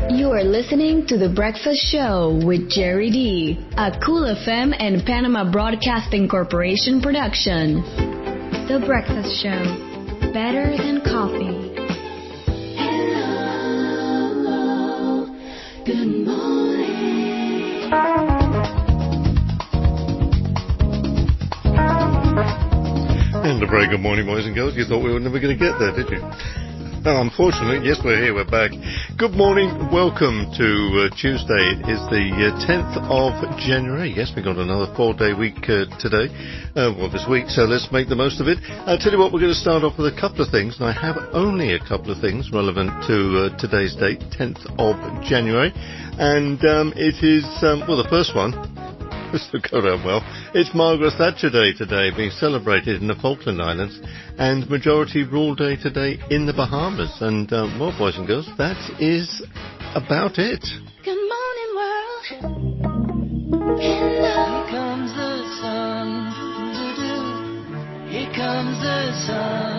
You are listening to The Breakfast Show with Jerry D, a Cool FM and Panama Broadcasting Corporation production. The Breakfast Show, better than coffee. Hello, good morning. And a very good morning, boys and girls. You thought we were never going to get there, did you? Oh, unfortunately, yes, we're here, we're back. Good morning, welcome to Tuesday. It is the 10th of January. Yes, we've got another 4-day week today, this week, so let's make the most of it. I'll tell you what, we're going to start off with a couple of things, and I have only a couple of things relevant to today's date, 10th of January, and it is, the first one. This will go down well. It's Margaret Thatcher Day today, being celebrated in the Falkland Islands, and Majority Rule Day today in the Bahamas. And, boys and girls, that is about it. Good morning, world. Hello. Here comes the sun. Here comes the sun.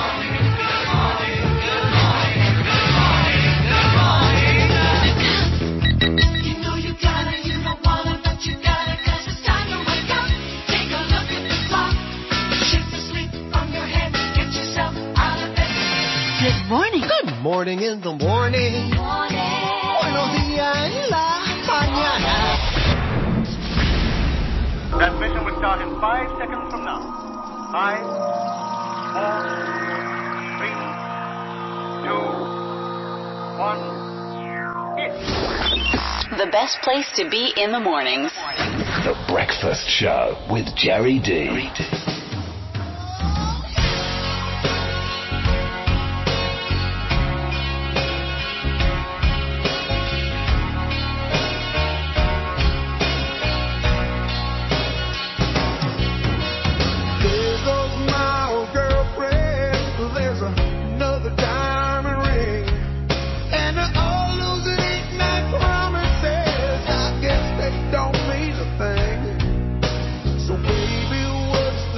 Good morning in the morning. Buenos días en la mañana. Transmission will start in 5 seconds from now. 5, 4, 3, 2, 1, hit. The best place to be in the mornings. The Breakfast Show with Jerry D. So baby, what's the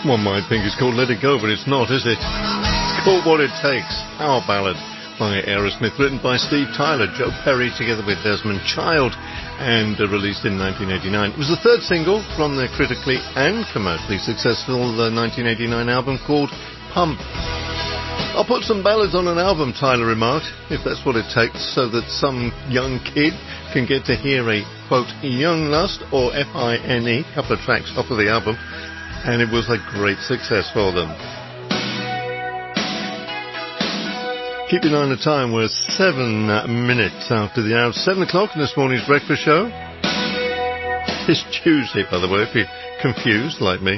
One might think it's called Let It Go, but it's not, is it? It's called What It Takes, Power Ballad by Aerosmith, written by Steve Tyler, Joe Perry, together with Desmond Child, and released in 1989. It was the third single from their critically and commercially successful 1989 album called Pump. I'll put some ballads on an album, Tyler remarked, if that's what it takes, so that some young kid can get to hear a, quote, young lust, or F-I-N-E, couple of tracks off of the album. And it was a great success for them. Keep an eye on the time. We're 7 minutes after the hour of 7 o'clock in this morning's breakfast show. It's Tuesday, by the way, if you're confused like me.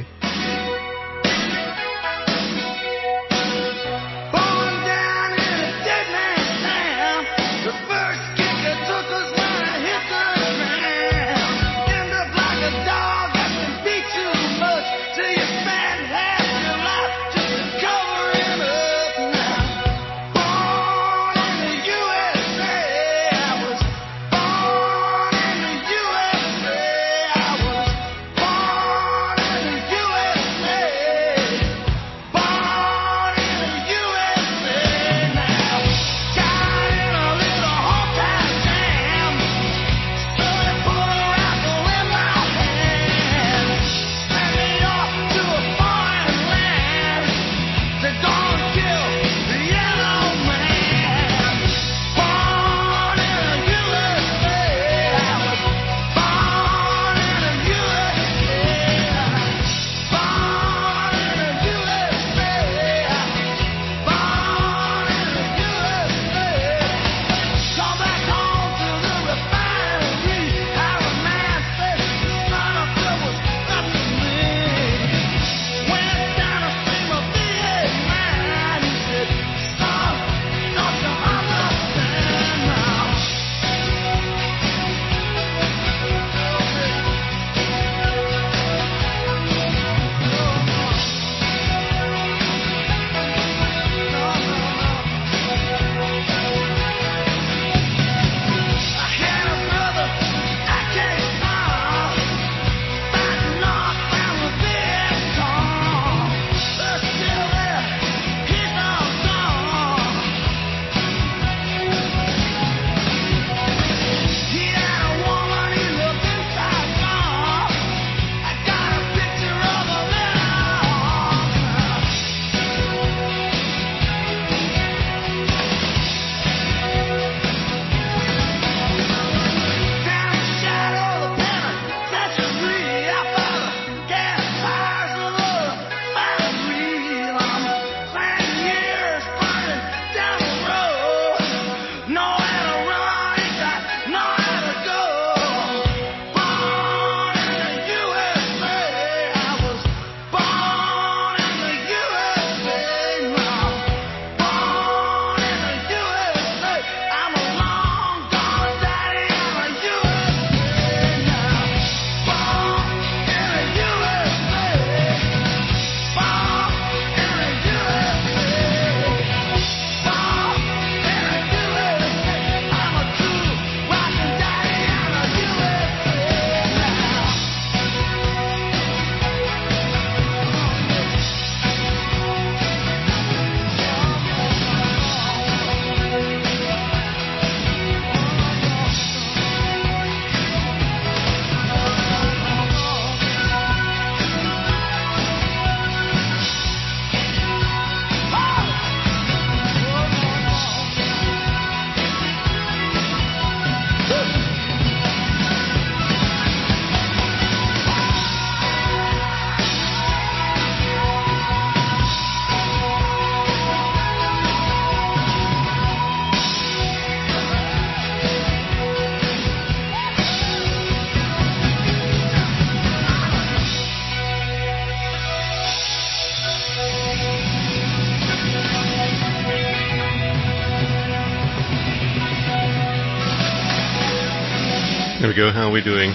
There we go. How are we doing?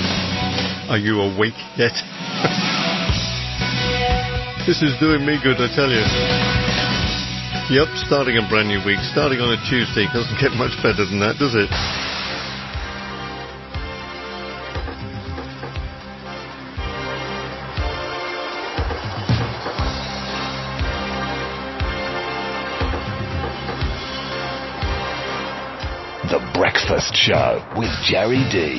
Are you awake yet? This is doing me good, I tell you. Yep, starting a brand new week, starting on a Tuesday. Doesn't get much better than that, does it? Breakfast Show with Jerry D.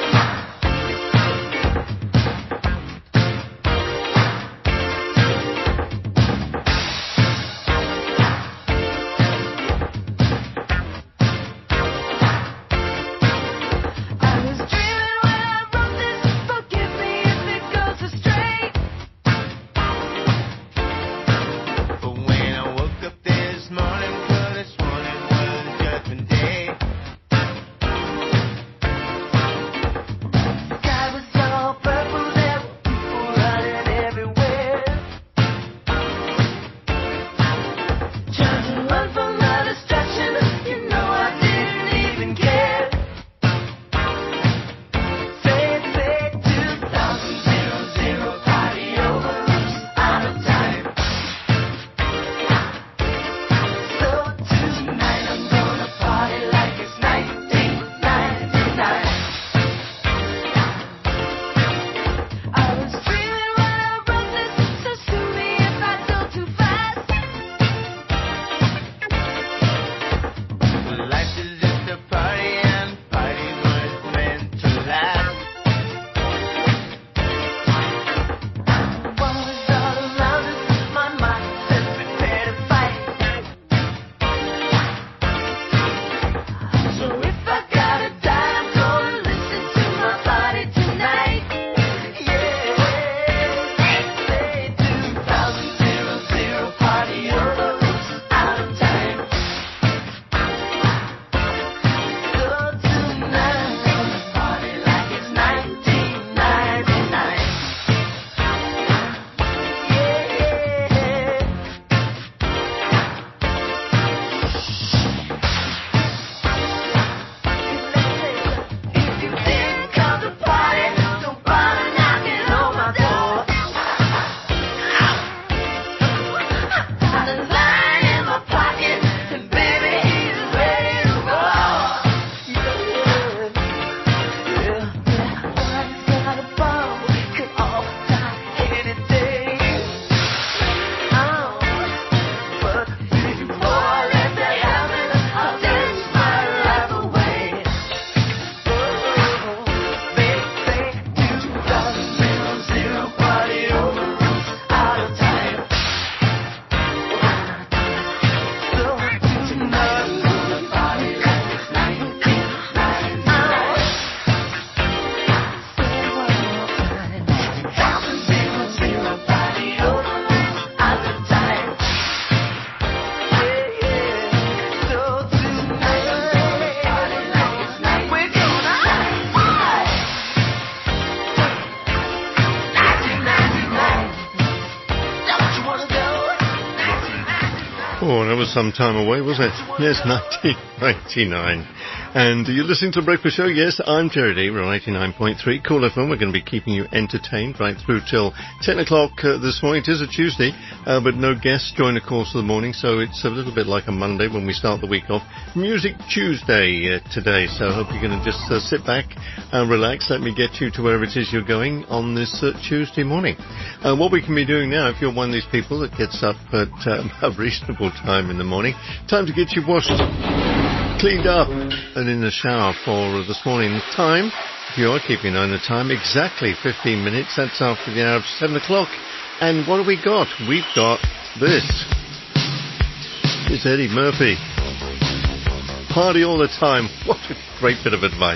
Oh, that was some time away, wasn't it? Yes, 1999. And you're listening to The Breakfast Show. Yes, I'm Jerry D. We're on 89.3 Cool FM. We're going to be keeping you entertained right through till 10 o'clock this morning. It is a Tuesday, but no guests during the course of the morning, so it's a little bit like a Monday when we start the week off. Music Tuesday today, so I hope you're going to just sit back and relax. Let me get you to wherever it is you're going on this Tuesday morning. What we can be doing now, if you're one of these people that gets up at a reasonable time in the morning, time to get you washed, cleaned up and in the shower for this morning's time. If you are keeping on the time, exactly 15 minutes. That's after the hour of 7 o'clock. And what have we got? We've got this. It's Eddie Murphy. Party all the time. What a great bit of advice.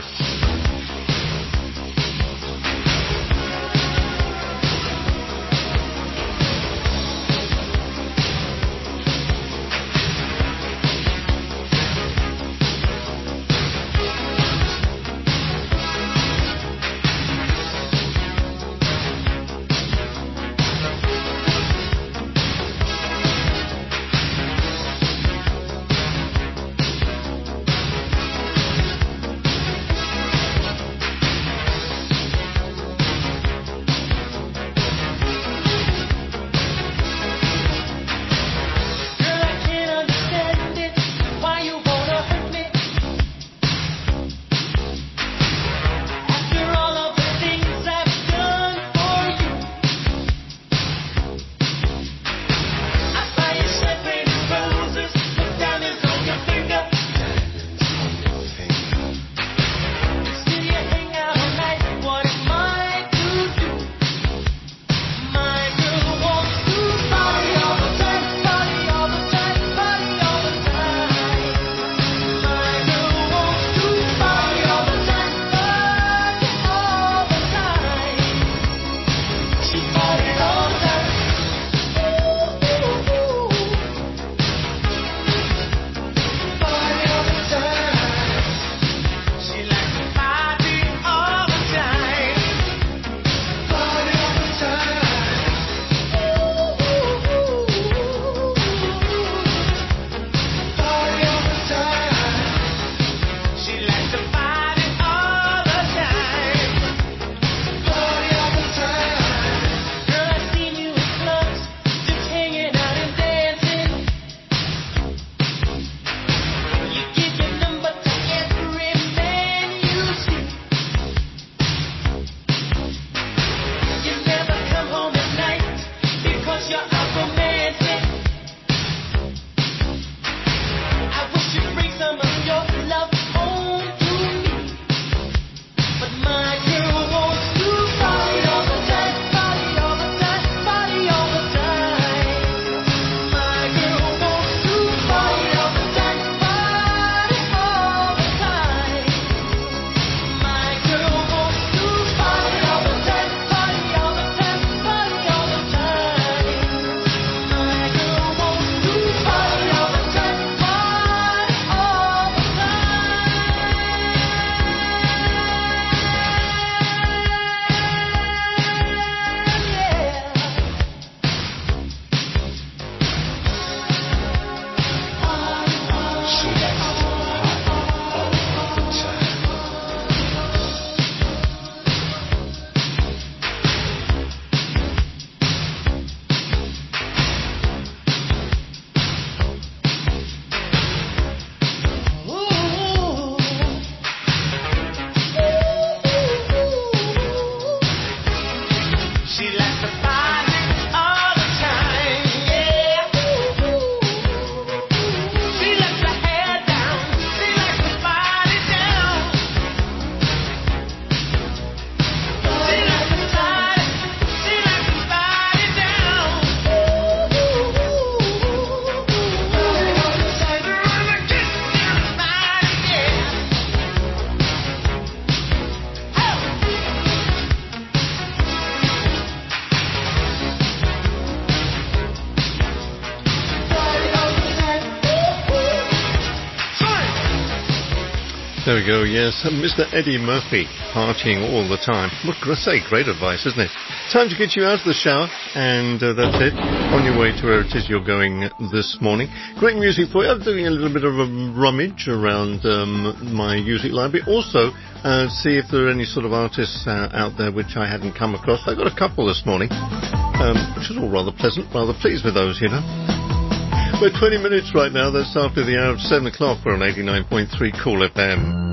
There we go, yes. Mr. Eddie Murphy, partying all the time. What can I say? Great advice, isn't it? Time to get you out of the shower, and that's it. On your way to where it is you're going this morning. Great music for you. I'm doing a little bit of a rummage around my music library. Also, see if there are any sort of artists out there which I hadn't come across. I got a couple this morning, which is all rather pleasant. Rather pleased with those, you know. We're 20 minutes right now. That's after the hour of 7 o'clock. We're on 89.3 Cool FM.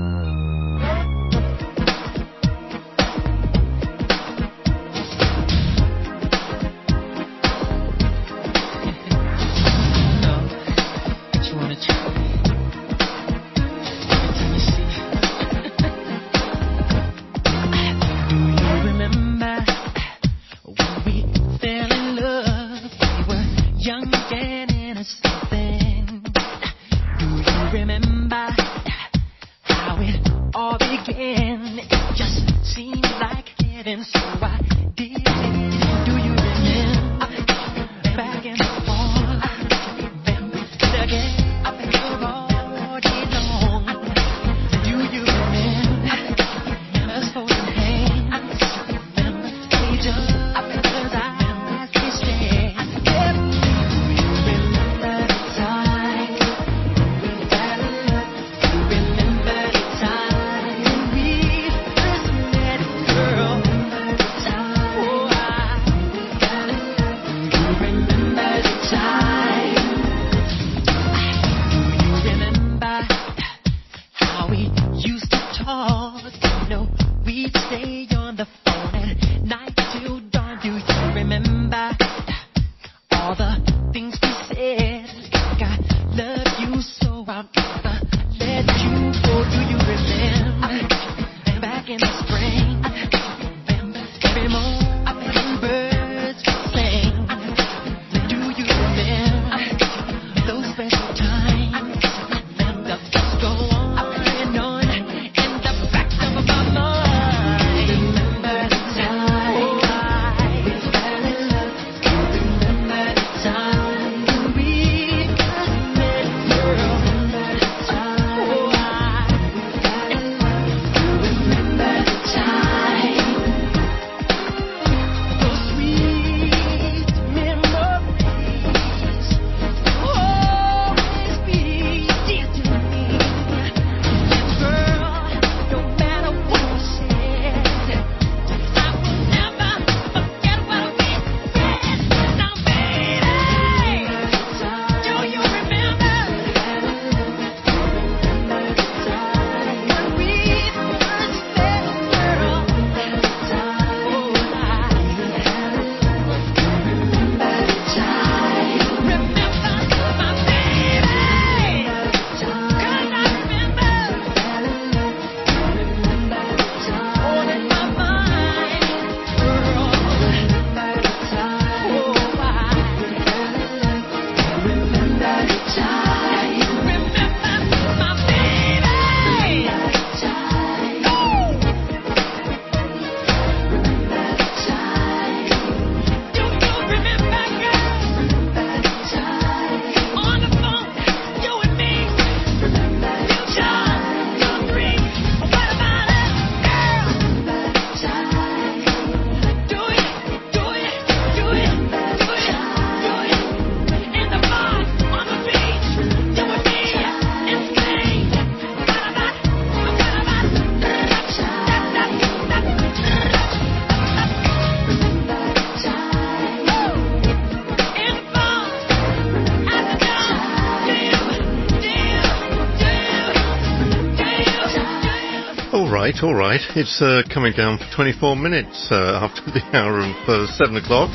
All right. It's coming down for 24 minutes after the hour of 7 o'clock.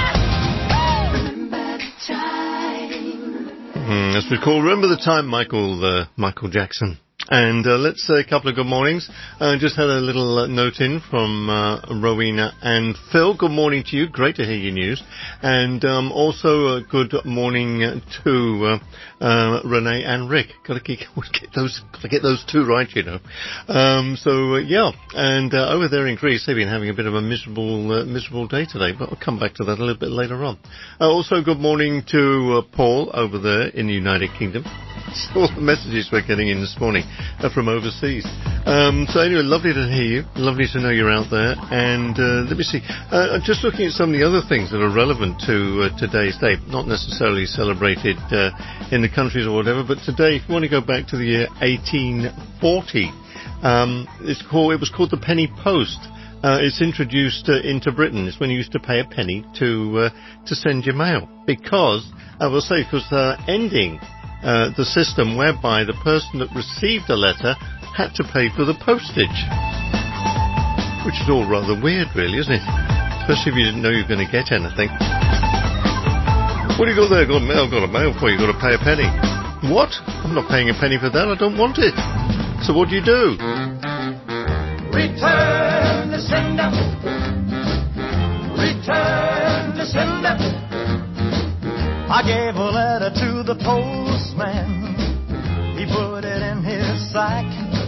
As we call, remember the time, Michael Jackson. And let's say a couple of good mornings. Just had a little note in from Rowena and Phil. Good morning to you. Great to hear your news. And also good morning to Renee and Rick. Got to get those two right, you know. Yeah. And over there in Greece, they've been having a bit of a miserable day today. But I'll come back to that a little bit later on. Also, good morning to Paul over there in the United Kingdom. That's all the messages we're getting in this morning are from overseas. So anyway, lovely to hear you. Lovely to know you're out there. And let me see. Just looking at some of the other things that are relevant to today's day, not necessarily celebrated in the countries or whatever, but today, if you want to go back to the year 1840, it was called the penny post. It's introduced into Britain. It's when you used to pay a penny to send your mail, because ending the system whereby the person that received a letter had to pay for the postage, which is all rather weird, really, isn't it? Especially if you didn't know you were going to get anything. What do you got there? Got a mail for you. Got to pay a penny. What? I'm not paying a penny for that. I don't want it. So what do you do? Return the sender. Return the sender. I gave a letter to the postman. He put it in his sack.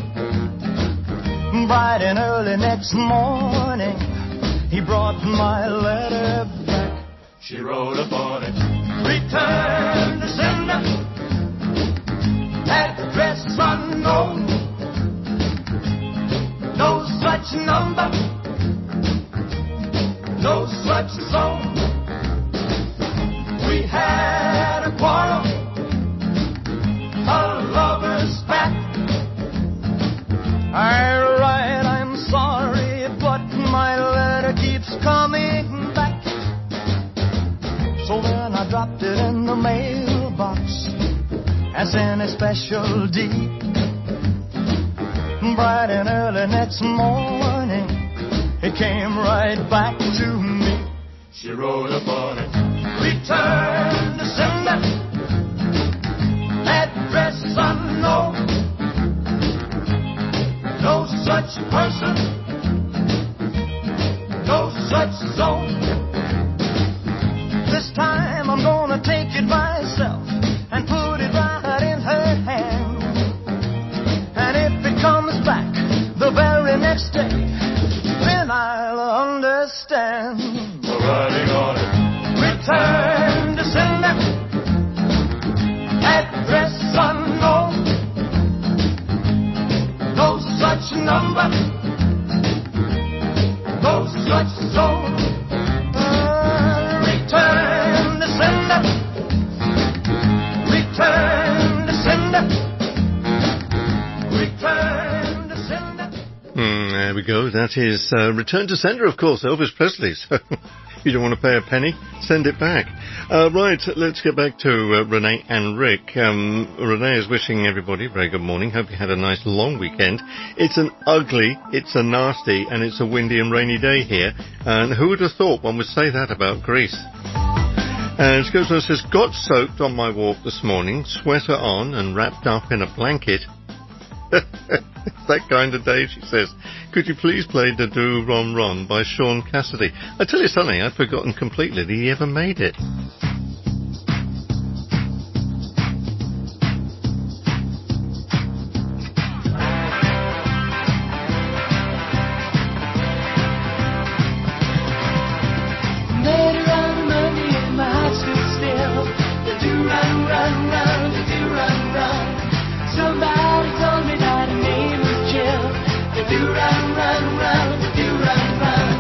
Bright and early next morning, he brought my letter back. She wrote upon it, return the sender. Address unknown. No such number. No such zone. We had a quarrel, a lover's spat. I'm sorry, but my letter keeps coming back. So then I dropped it in the mailbox as in a special deed. Bright and early next morning, it came right back to me. She wrote upon it, return the sender. Address unknown. No such person. No such zone. This time I'm gonna take it myself and put it right in her hand. And if it comes back the very next day, then I'll understand. Writing on it, return the sender. Address unknown. No such number. No such zone. Return the sender. Return the sender. Return the sender. There we go. That is Return to Sender, of course, Elvis Presley. So if you don't want to pay a penny, send it back. Right, let's get back to Renee and Rick. Renee is wishing everybody a very good morning. Hope you had a nice long weekend. It's an ugly, it's a nasty, and it's a windy and rainy day here. And who would have thought one would say that about Greece? And she goes on and says, got soaked on my walk this morning, sweater on and wrapped up in a blanket. It's that kind of day, she says. Could you please play Da Do Ron Ron by Sean Cassidy? I tell you something, I'd forgotten completely that he ever made it. Later on Monday and my heart stood still. Da do run, run, run, da do run, run. Somebody told me that her name was Jill. Da do run, run, run, da do run, run.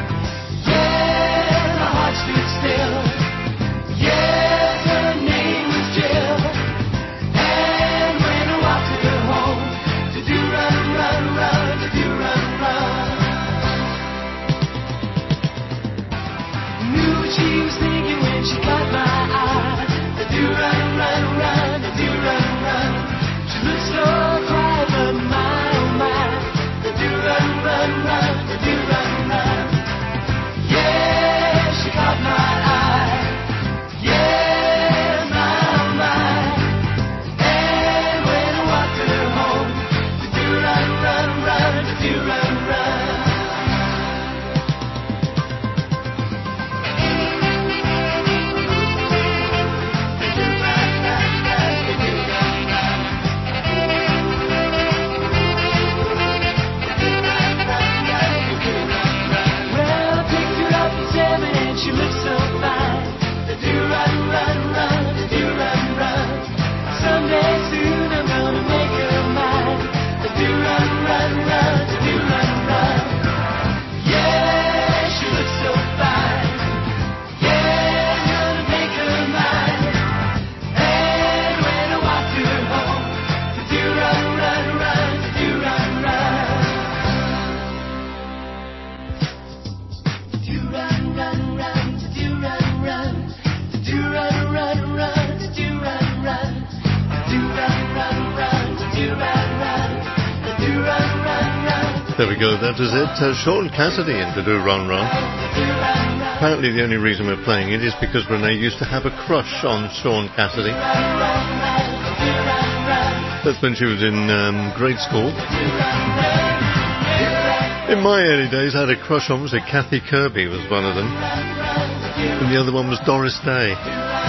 Yeah, my heart stood still. Yes, her name was Jill. And when I walked her home, da do run, run, run, da do run, run. Knew what she was thinking when she caught my eye. Da do run, run, run, da do run, run. She looks There we go, that is it. Sean Cassidy and the Do Run Run. Apparently the only reason we're playing it is because Renee used to have a crush on Sean Cassidy. That's when she was in grade school. In my early days, I had a crush on, was it Kathy Kirby was one of them. And the other one was Doris Day.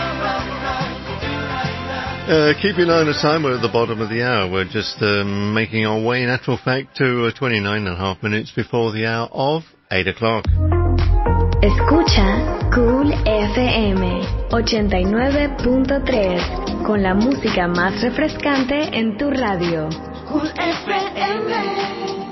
Keep an eye on the time, we're at the bottom of the hour. We're just making our way, in actual fact, to 29.5 minutes before the hour of 8 o'clock. Escucha Cool FM 89.3 con la música más refrescante en tu radio. Cool FM.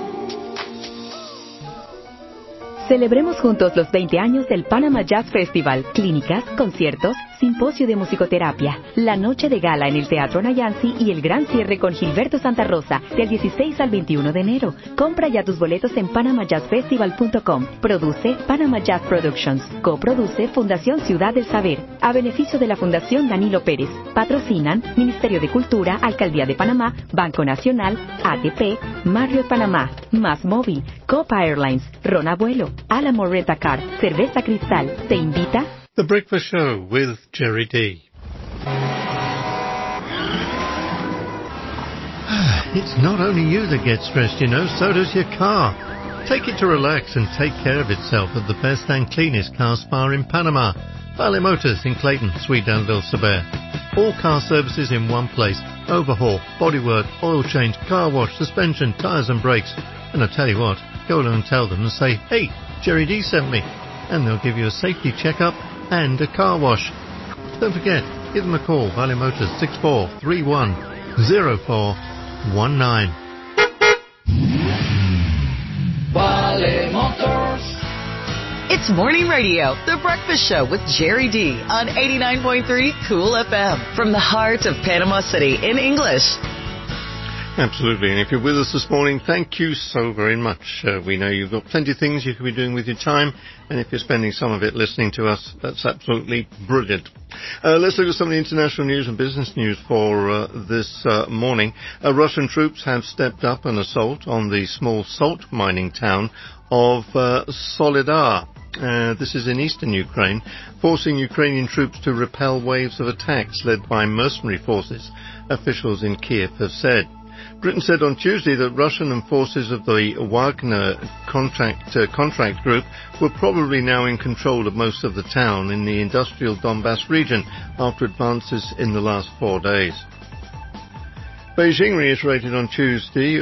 Celebremos juntos los 20 años del Panama Jazz Festival. Clínicas, conciertos, simposio de musicoterapia, la noche de gala en el Teatro Nayansi y el gran cierre con Gilberto Santa Rosa del 16 al 21 de enero. Compra ya tus boletos en panamajazzfestival.com. Produce Panama Jazz Productions. Coproduce Fundación Ciudad del Saber. A beneficio de la Fundación Danilo Pérez. Patrocinan Ministerio de Cultura, Alcaldía de Panamá, Banco Nacional, ATP, Marriott Panamá, Más Móvil, Copa Airlines, Ron Abuelo, Alamo Rent-A-Car, Cerveza Cristal. Te invita The Breakfast Show with Jerry D. It's not only you that gets stressed, you know, so does your car. Take it to relax and take care of itself at the best and cleanest car spa in Panama. Vale Motors in Clayton, Sweet Danville, Sabere. All car services in one place. Overhaul, bodywork, oil change, car wash, suspension, tyres and brakes. And I tell you what, go along and tell them and say, hey, Jerry D sent me. And they'll give you a safety checkup and a car wash. Don't forget, give them a call, Vale Motors 64310419. Vale Motors. It's Morning Radio, The Breakfast Show with Jerry D on 89.3 Cool FM from the heart of Panama City in English. Absolutely, and if you're with us this morning, thank you so very much. We know you've got plenty of things you could be doing with your time, and if you're spending some of it listening to us, that's absolutely brilliant. Let's look at some of the international news and business news for this morning. Russian troops have stepped up an assault on the small salt mining town of Soledar. This is in eastern Ukraine, forcing Ukrainian troops to repel waves of attacks led by mercenary forces, officials in Kiev have said. Britain said on Tuesday that Russian and forces of the Wagner contract group were probably now in control of most of the town in the industrial Donbass region after advances in the last 4 days. Beijing retaliated on Tuesday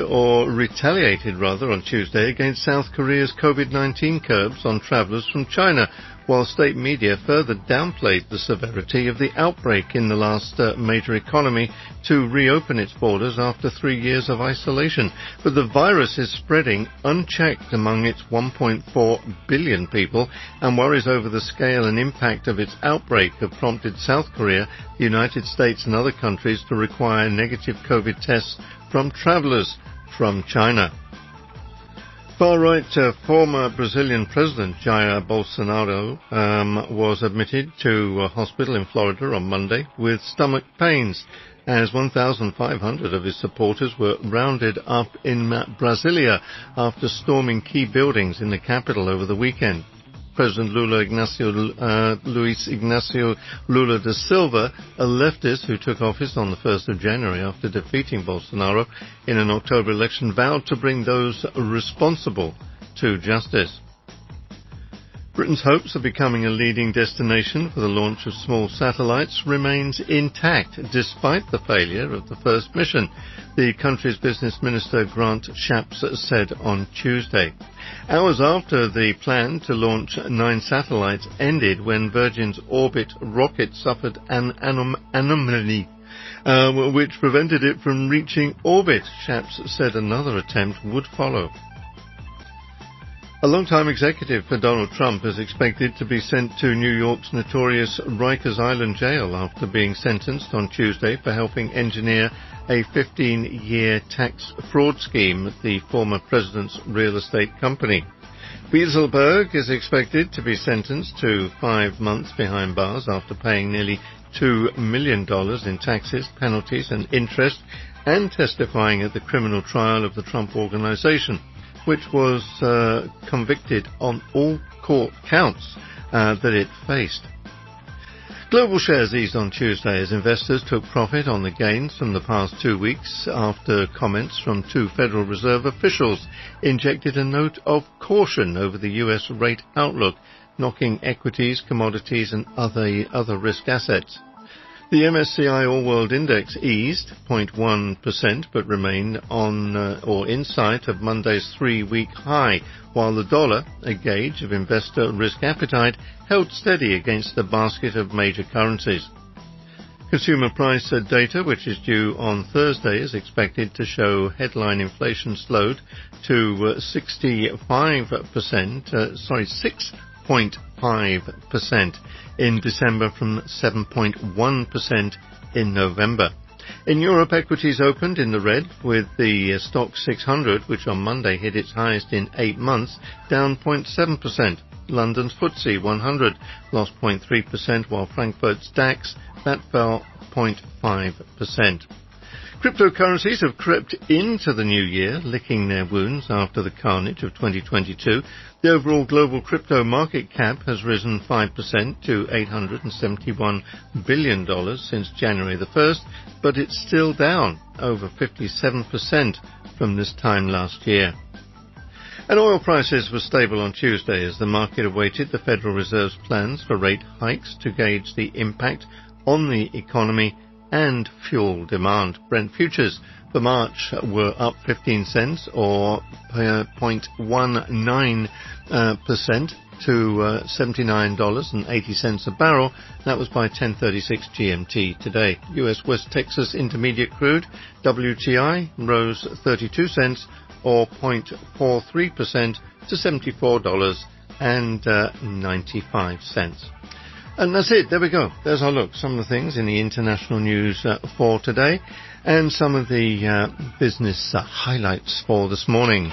against South Korea's COVID-19 curbs on travellers from China, while state media further downplayed the severity of the outbreak in the last major economy to reopen its borders after 3 years of isolation. But the virus is spreading unchecked among its 1.4 billion people, and worries over the scale and impact of its outbreak have prompted South Korea, the United States and other countries to require negative COVID tests from travellers from China. Far-right former Brazilian President Jair Bolsonaro was admitted to a hospital in Florida on Monday with stomach pains, as 1,500 of his supporters were rounded up in Brasilia after storming key buildings in the capital over the weekend. President Luis Ignacio Lula da Silva, a leftist who took office on the 1st of January after defeating Bolsonaro in an October election, vowed to bring those responsible to justice. Britain's hopes of becoming a leading destination for the launch of small satellites remains intact despite the failure of the first mission, the country's business minister Grant Shapps said on Tuesday. Hours after the plan to launch 9 satellites ended when Virgin's Orbit rocket suffered an anomaly, which prevented it from reaching orbit, Shapps said another attempt would follow. A long-time executive for Donald Trump is expected to be sent to New York's notorious Rikers Island jail after being sentenced on Tuesday for helping engineer a 15-year tax fraud scheme at the former president's real estate company. Wieselberg is expected to be sentenced to 5 months behind bars after paying nearly $2 million in taxes, penalties and interest and testifying at the criminal trial of the Trump Organization. which was convicted on all court counts that it faced. Global shares eased on Tuesday as investors took profit on the gains from the past 2 weeks after comments from two Federal Reserve officials injected a note of caution over the U.S. rate outlook, knocking equities, commodities and other risk assets. The MSCI All World Index eased 0.1% but remained on or in sight of Monday's 3-week high, while the dollar, a gauge of investor risk appetite, held steady against the basket of major currencies. Consumer price data, which is due on Thursday, is expected to show headline inflation slowed to 6.5% in December from 7.1% in November. In Europe, equities opened in the red, with the Stoxx 600, which on Monday hit its highest in 8 months, down 0.7%. London's FTSE 100 lost 0.3%, while Frankfurt's DAX, that fell 0.5%. Cryptocurrencies have crept into the new year, licking their wounds after the carnage of 2022. The overall global crypto market cap has risen 5% to $871 billion since January the 1st, but it's still down over 57% from this time last year. And oil prices were stable on Tuesday as the market awaited the Federal Reserve's plans for rate hikes to gauge the impact on the economy and fuel demand. Brent futures for March were up 15 cents or 0.19% to $79.80 a barrel. That was by 10:36 GMT today. US West Texas Intermediate Crude, WTI, rose 32 cents or 0.43% to $74.95. And that's it. There we go. There's our look. Some of the things in the international news for today and some of the business highlights for this morning.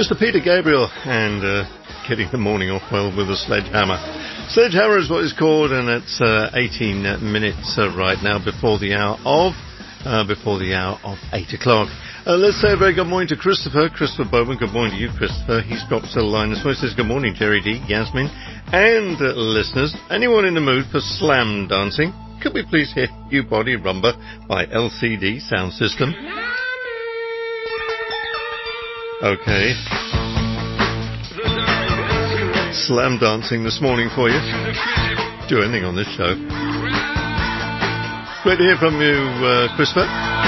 Mr. Peter Gabriel, and getting the morning off well with a sledgehammer. Sledgehammer is what it's called, and it's 18 minutes right now before the hour of 8 o'clock. Let's say a very good morning to Christopher Bowman. Good morning to you, Christopher. He's dropped us a line this morning. Says good morning, Jerry D, Yasmin, and listeners. Anyone in the mood for slam dancing? Could we please hear You Body Rumba by LCD Sound System? Okay. Slam dancing this morning for you. Do anything on this show. Great to hear from you, Christopher.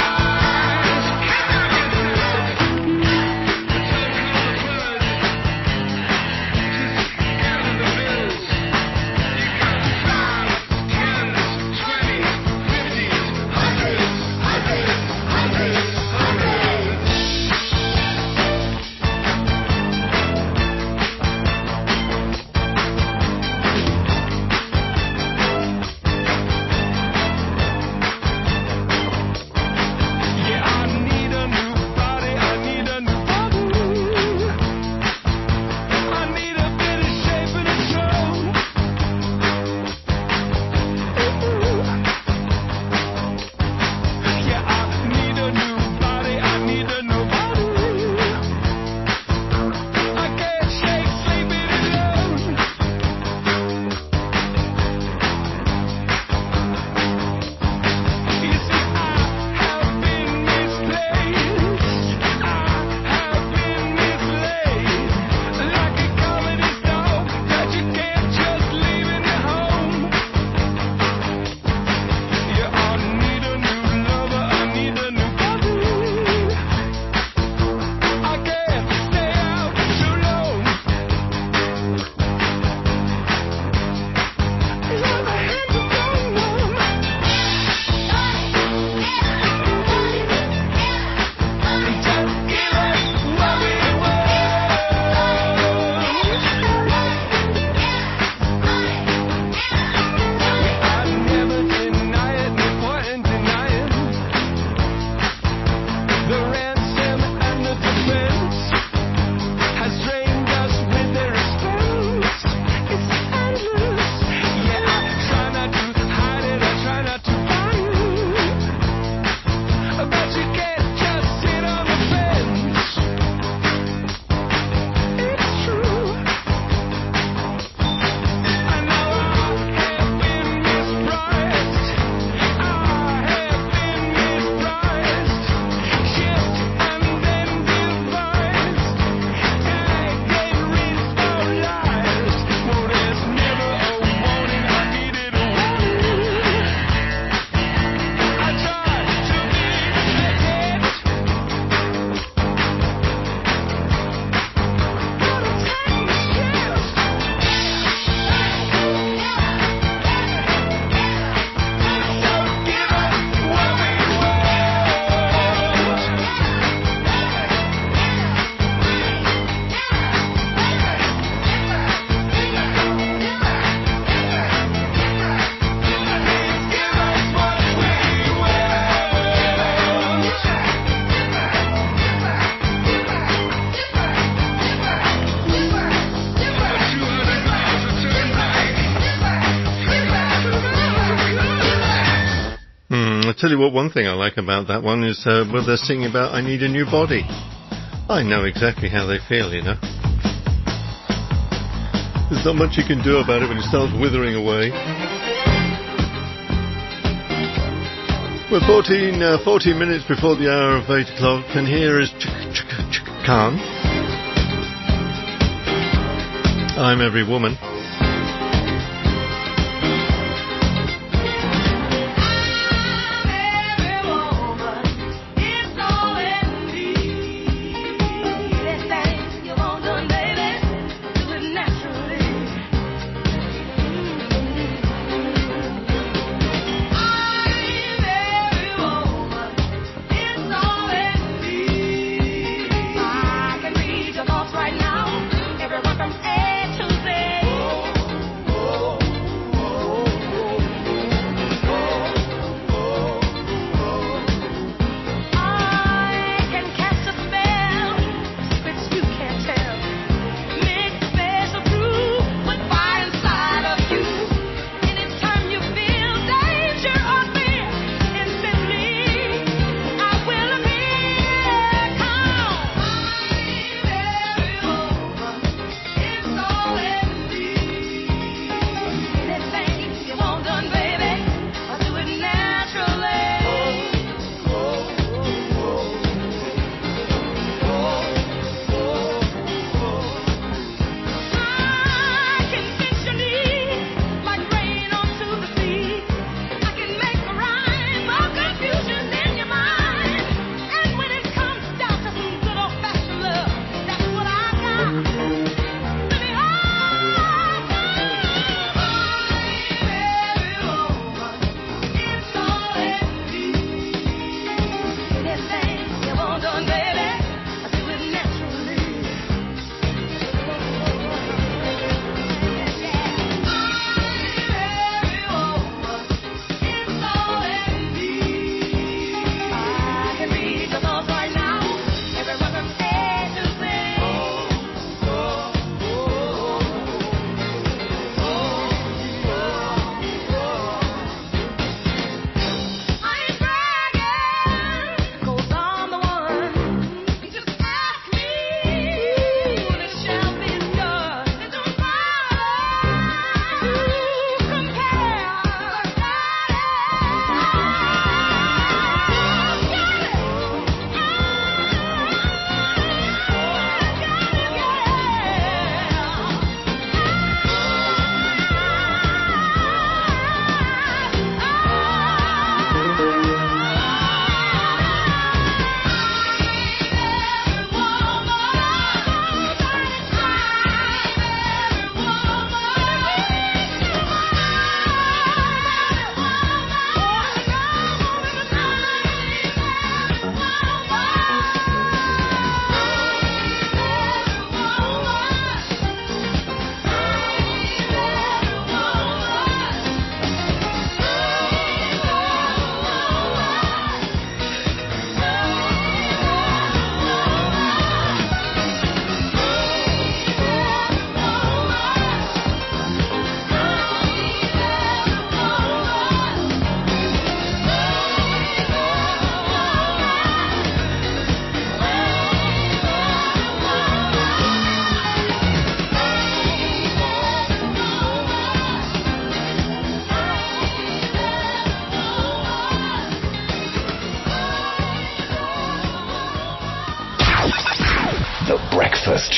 Tell you what, one thing I like about that one is well, they're singing about I need a new body. I know exactly how they feel, you know. There's not much you can do about it when it starts withering away. We're 14 minutes before the hour of 8 o'clock, and here is Chaka Khan. I'm Every Woman. Right now, everyone from A to Z.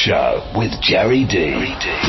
Show with Jerry D.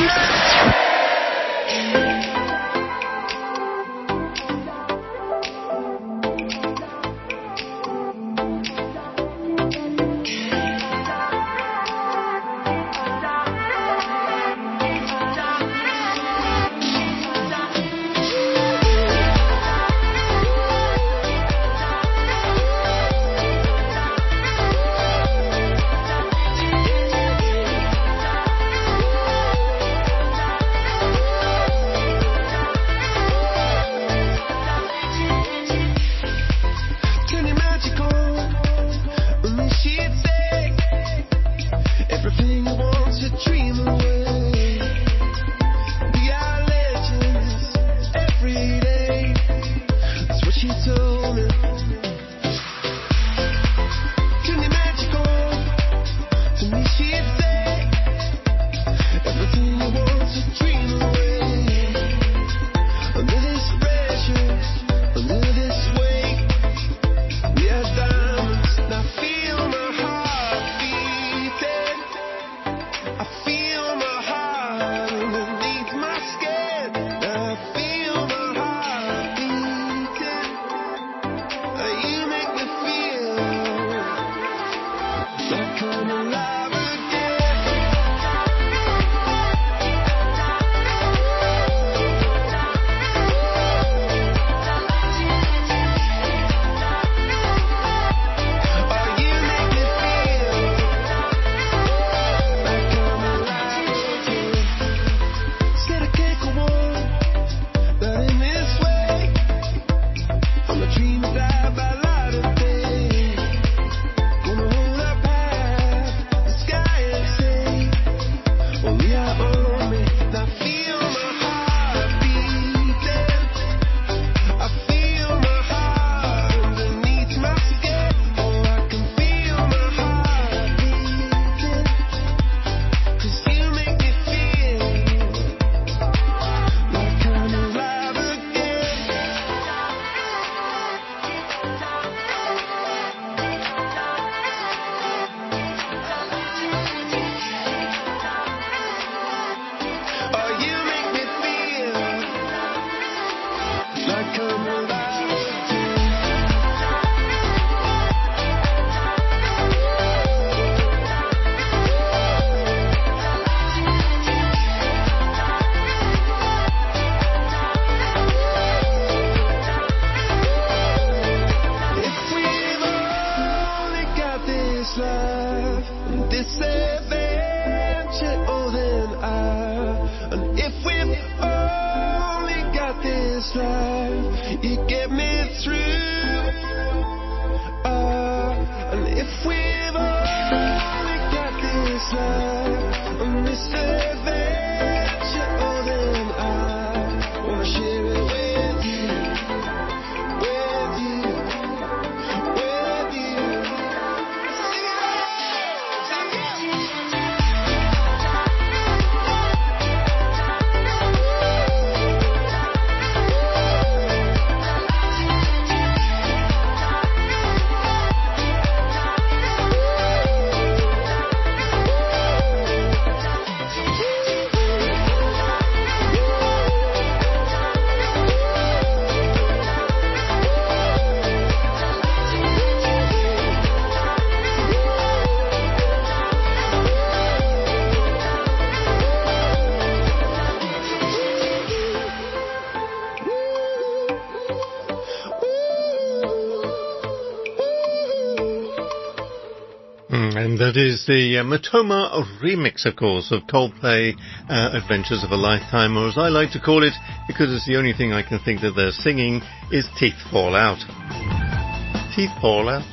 And that is the Matoma remix, of course, of Coldplay, Adventures of a Lifetime, or as I like to call it, because it's the only thing I can think that they're singing, is Teeth Fall Out. Teeth Fall Out?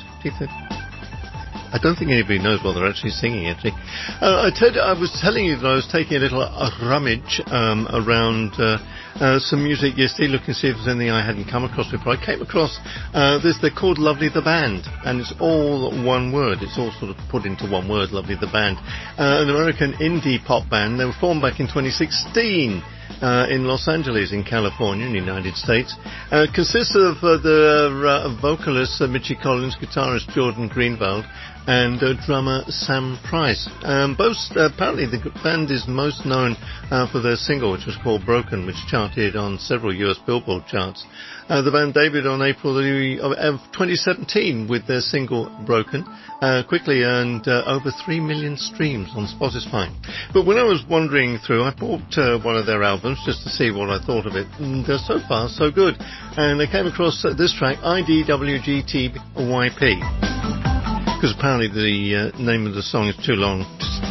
I don't think anybody knows what they're actually singing, actually. I was telling you that I was taking a little rummage around some music yesterday, looking to see if there's anything I hadn't come across before. I came across this. They're called Lovely the Band, and it's all one word. It's all sort of put into one word, Lovely the Band. An American indie pop band. They were formed back in 2016. In Los Angeles, in California, in the United States. Consists of the vocalist Mitchie Collins, guitarist Jordan Greenwald, and drummer Sam Price. Both apparently the band is most known for their single, which was called Broken, which charted on several US Billboard charts. The band debuted on April of 2017 with their single Broken. Quickly earned over 3 million streams on Spotify. But when I was wandering through, I bought one of their albums just to see what I thought of it, and so far so good. And I came across this track, IDWGTYP, because apparently the name of the song is too long.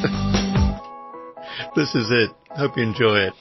This is it. Hope you enjoy it.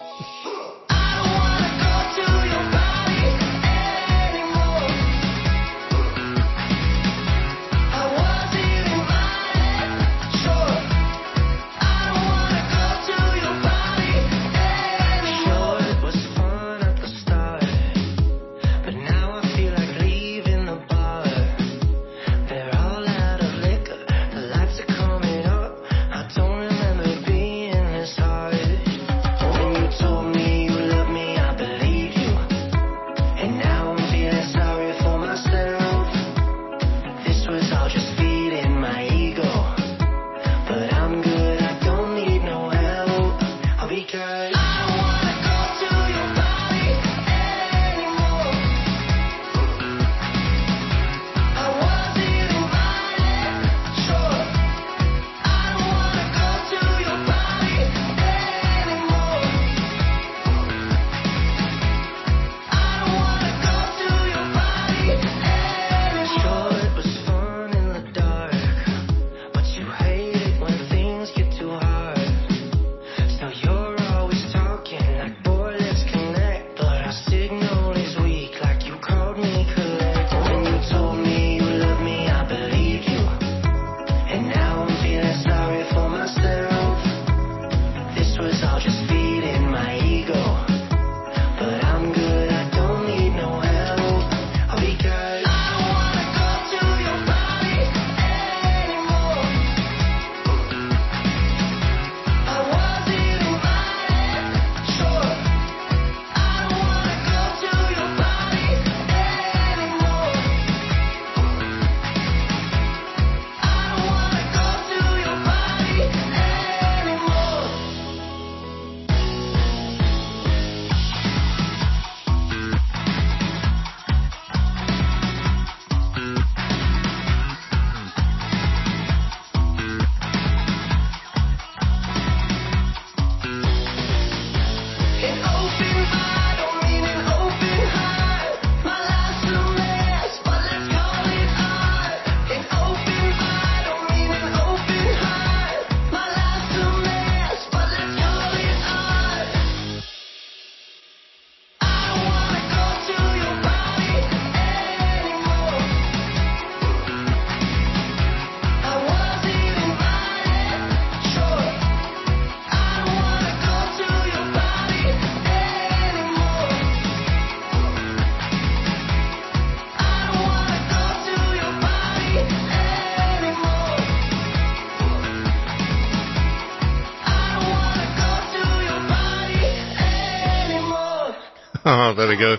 Oh, there we go.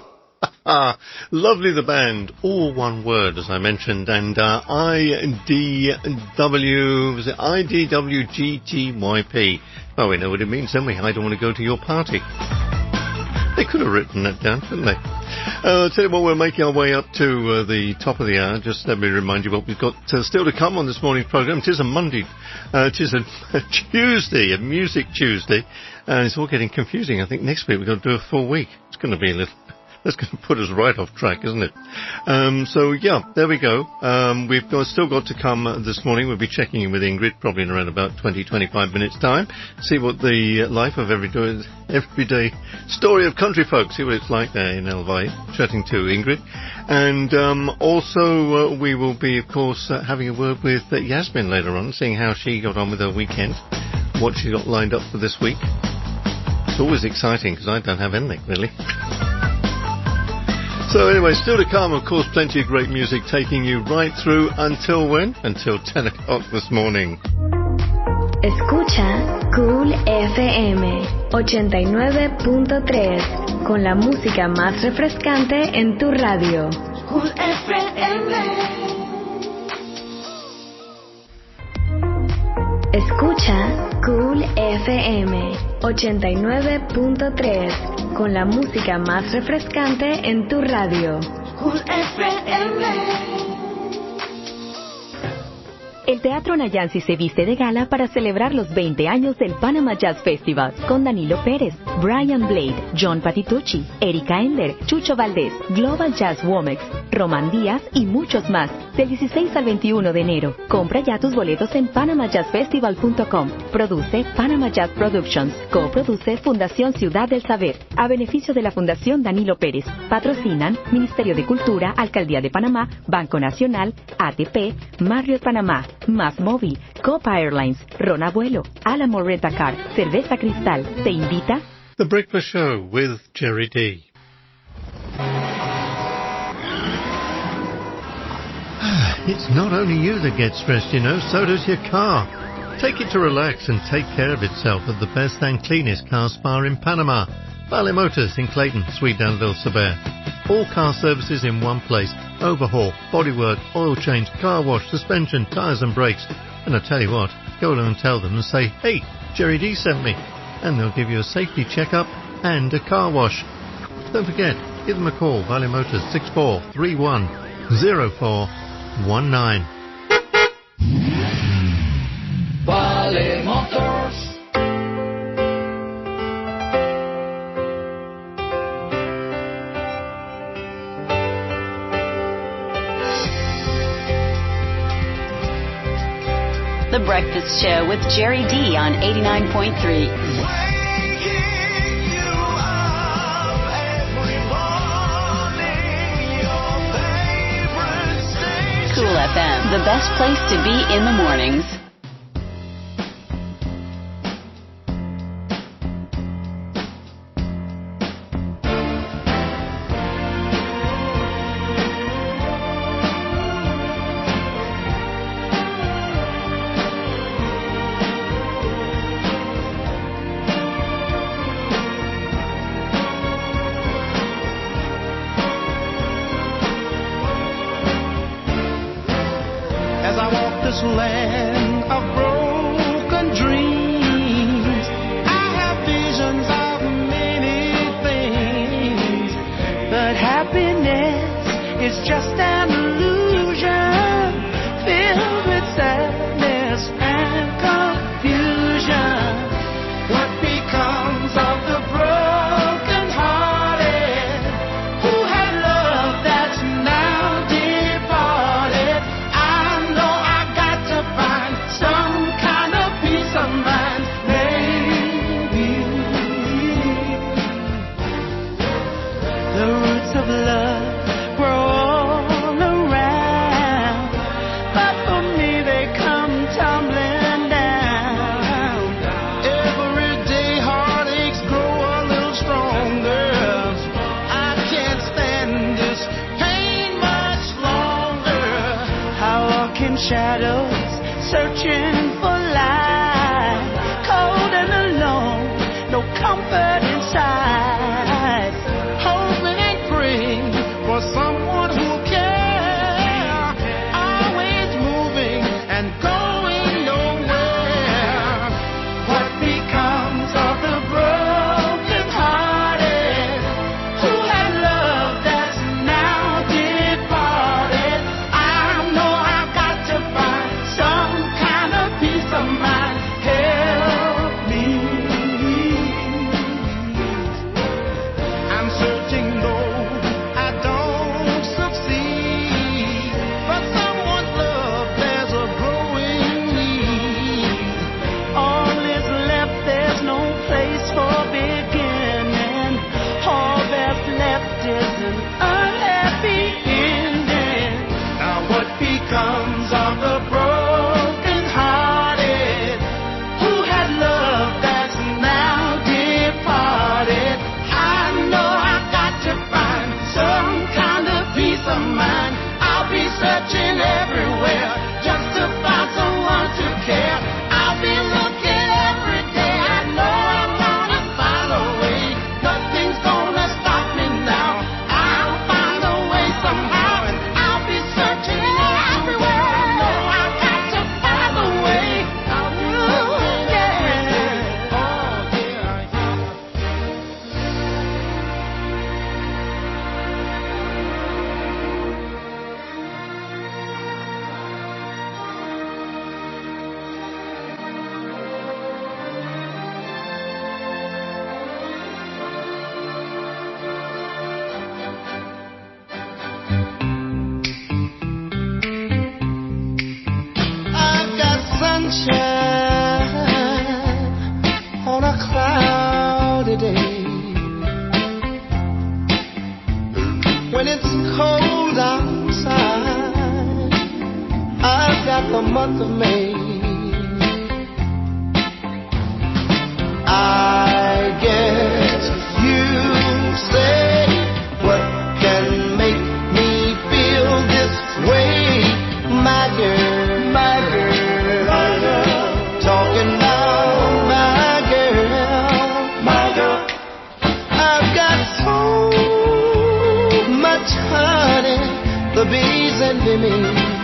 Lovely, the band, all one word, as I mentioned, and IDWGTYP. Oh, we know what it means, don't we? I don't want to go to your party. They could have written that down, couldn't they? I'll tell you what, we're making our way up to the top of the hour. Just let me remind you what we've got still to come on this morning's programme. It is a Monday. It is a Tuesday, a Music Tuesday. And it's all getting confusing. I think next week we've got to do a full week. It's going to be a little... That's going to put us right off track, isn't it? So, yeah, there we go. We've still got to come this morning. We'll be checking in with Ingrid probably in around about 20-25 minutes' time. See what the life of everyday story of country folk, see what it's like there in Elvai, chatting to Ingrid. And also we will be, of course, having a word with Yasmin later on, seeing how she got on with her weekend, what she got lined up for this week. It's always exciting because I don't have anything, really. So anyway, still to come, of course, plenty of great music taking you right through until when? Until 10 o'clock this morning. Escucha Cool FM 89.3 con la música más refrescante en tu radio. Cool FM. Escucha Cool FM 89.3 con la música más refrescante en tu radio. Cool FM. El Teatro Nayansi se viste de gala para celebrar los 20 años del Panama Jazz Festival con Danilo Pérez, Brian Blade, John Patitucci, Erika Ender, Chucho Valdés, Global Jazz Womex, Román Díaz y muchos más. Del 16 al 21 de enero. Compra ya tus boletos en panamajazzfestival.com. Produce Panama Jazz Productions. Coproduce Fundación Ciudad del Saber. A beneficio de la Fundación Danilo Pérez. Patrocinan Ministerio de Cultura, Alcaldía de Panamá, Banco Nacional, ATP, Marriott Panamá, Más Móvil, Copa Airlines, Ron Abuelo, Alamo Rent-A-Car, Cerveza Cristal. Te invita The Breakfast Show with Jerry D. It's not only you that gets stressed, you know, so does your car. Take it to relax and take care of itself at the best and cleanest car spa in Panama. Vale Motors in Clayton, Sweetdown, Little Saber. All car services in one place. Overhaul, bodywork, oil change, car wash, suspension, tyres and brakes. And I tell you what, go along and tell them and say, hey, Jerry D sent me. And they'll give you a safety checkup and a car wash. Don't forget, give them a call, Vale Motors 6431 0419. Vale Motors. The Breakfast Show with Jerry D on 89.3. Cool FM, the best place to be in the mornings. Land of broken dreams, I have visions of many things, but happiness is just an illusion filled with sadness and confusion. What becomes of the broken hearted who had love that's now departed? Shadows searching for light, cold and alone, no comfort inside. Hoping and praying for someone who'll care, always moving and going nowhere. What becomes of the broken hearted who had love that's now departed? I know I've got to find some kind of peace sunshine on a cloudy day. When it's cold outside, I've got the month of May. I guess you say, what can make me feel this way, my girl, my girl, my girl. Talking about my girl, my girl. I've got so much honey, the bees envy me.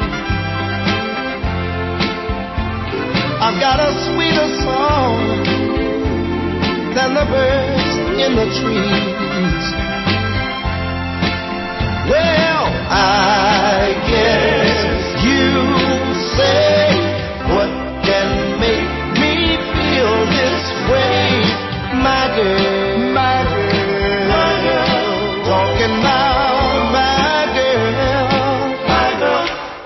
I've got a sweeter song than the birds in the trees. Well, I guess you say, what can make me feel this way, my girl, my girl, my girl. Talking about my girl, my girl.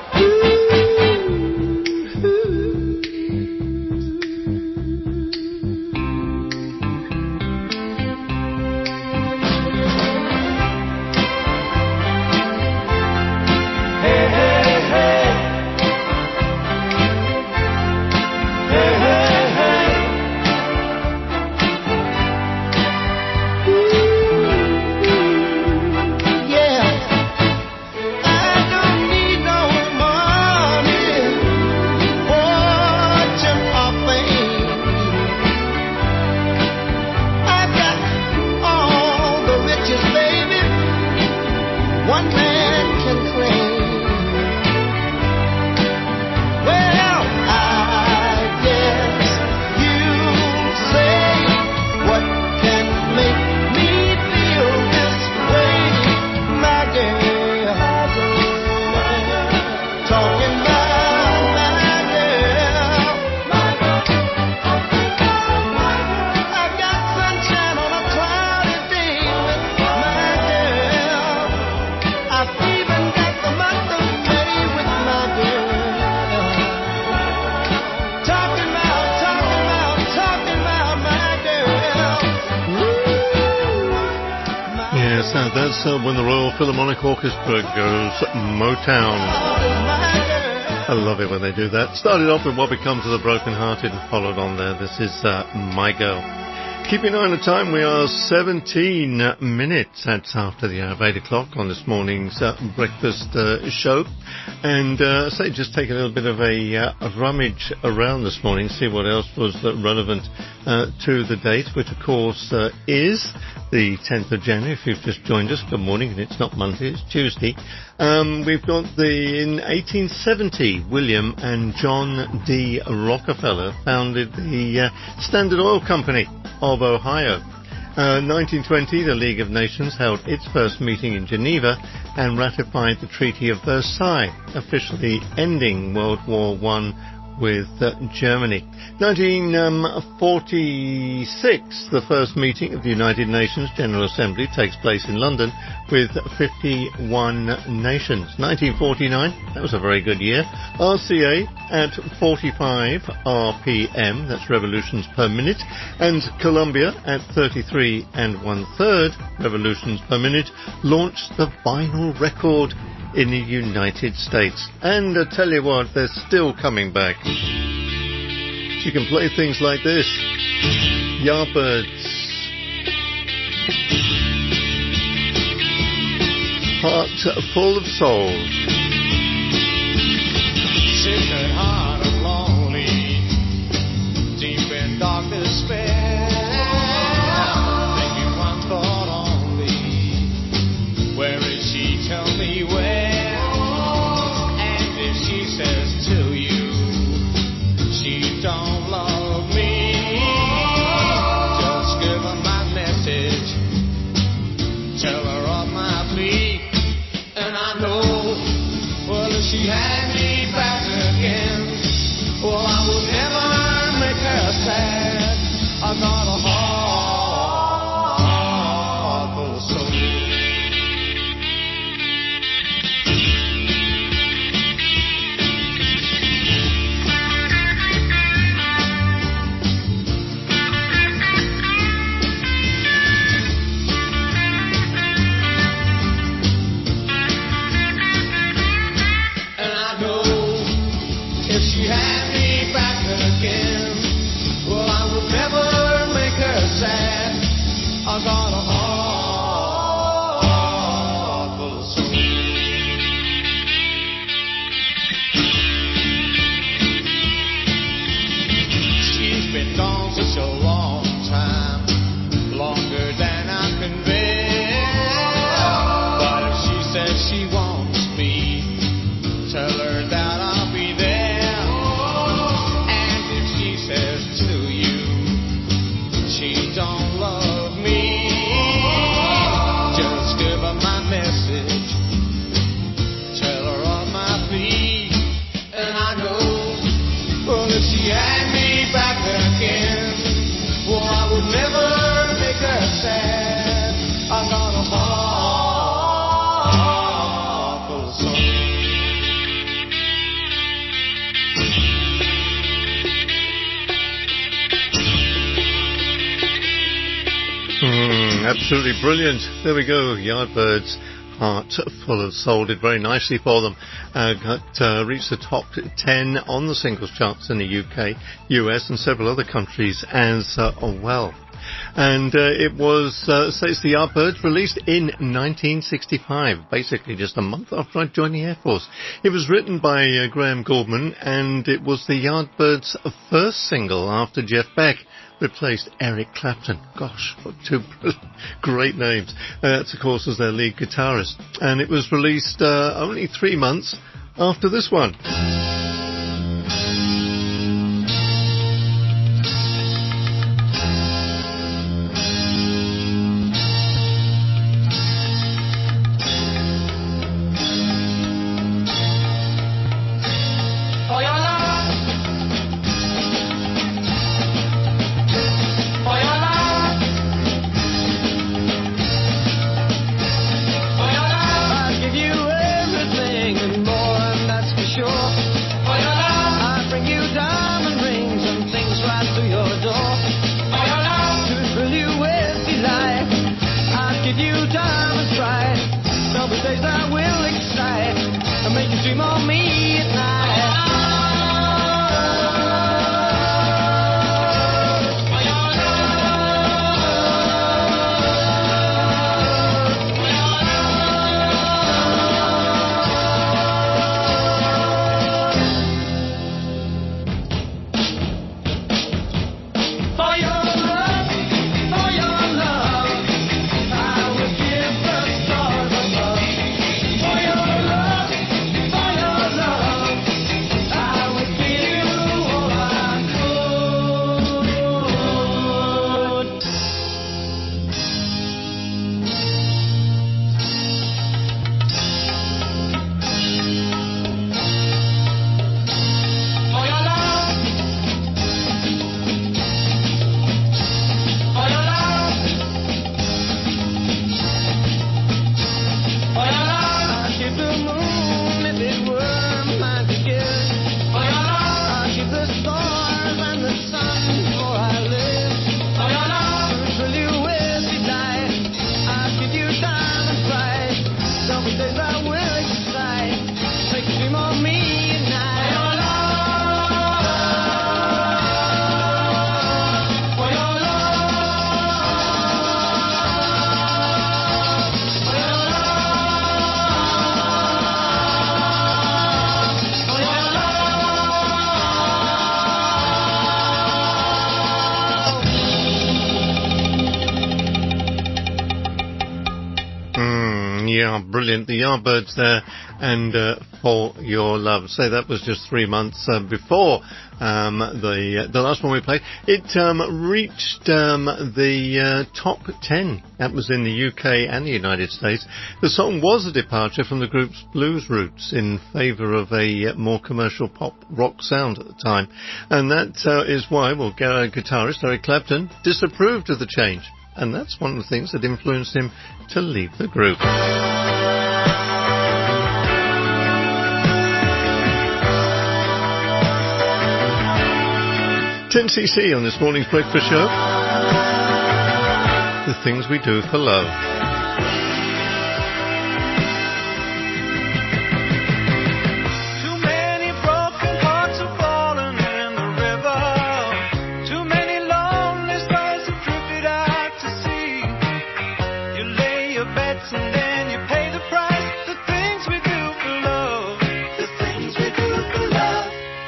When the Royal Philharmonic Orchestra goes Motown. I love it when they do that. Started off with What Becomes of the Broken Hearted and followed on there. This is My Girl. Keeping an eye on the time, we are 17 minutes after the hour of 8 o'clock on this morning's breakfast show. And say just take a little bit of a rummage around this morning, see what else was relevant to the date, which of course is the 10th of January. If you've just joined us, good morning, and it's not Monday, it's Tuesday. We've got in 1870, William and John D. Rockefeller founded the Standard Oil Company of Ohio. 1920, the League of Nations held its first meeting in Geneva and ratified the Treaty of Versailles, officially ending World War I with Germany. 1946, the first meeting of the United Nations General Assembly takes place in London with 51 nations. 1949, that was a very good year. RCA at 45 RPM, that's revolutions per minute, and Columbia at 33 1/3 revolutions per minute, launched the vinyl record in the United States. And I tell you what, they're still coming back. You can play things like this. Yardbirds. Heart full of soul. Sick at heart and lonely, deep in dark despair. Thinking one thought only, where is she? Tell me where. And if she says to you, she don't love me, just give her my message, tell her of my plea. And I know, well, if she had me back again, well, I would never make her sad. I got a heart full of soul. got a heart full of soul. She's been gone such a long time, longer than I can bear. But if she says she wants me, tell her that I'll be there. And if she says to you she don't love me, just give her my message, tell her of my plea. And I know, well, if she had me back again, well, I would never make her sad. I got a heart full of soul. Absolutely brilliant. There we go. Yardbirds, Heart Full of Soul, did very nicely for them. Reached the top 10 on the singles charts in the UK, US and several other countries as well. And it was, says the Yardbirds, released in 1965, basically just a month after I joined the Air Force. It was written by Graham Gouldman, and it was the Yardbirds' first single after Jeff Beck replaced Eric Clapton. Gosh, what two great names. That's, of course, as their lead guitarist. And it was released only 3 months after this one. Yeah, brilliant. The Yardbirds there, and For Your Love. So that was just 3 months before the last one we played. It reached the top 10. That was in the UK and the United States. The song was a departure from the group's blues roots in favour of a more commercial pop rock sound at the time. And that is why, well, guitarist Eric Clapton disapproved of the change. And that's one of the things that influenced him to leave the group. 10cc on this morning's breakfast show. The things we do for love. works and then you pay the price. The things we do for love. The things we do for love.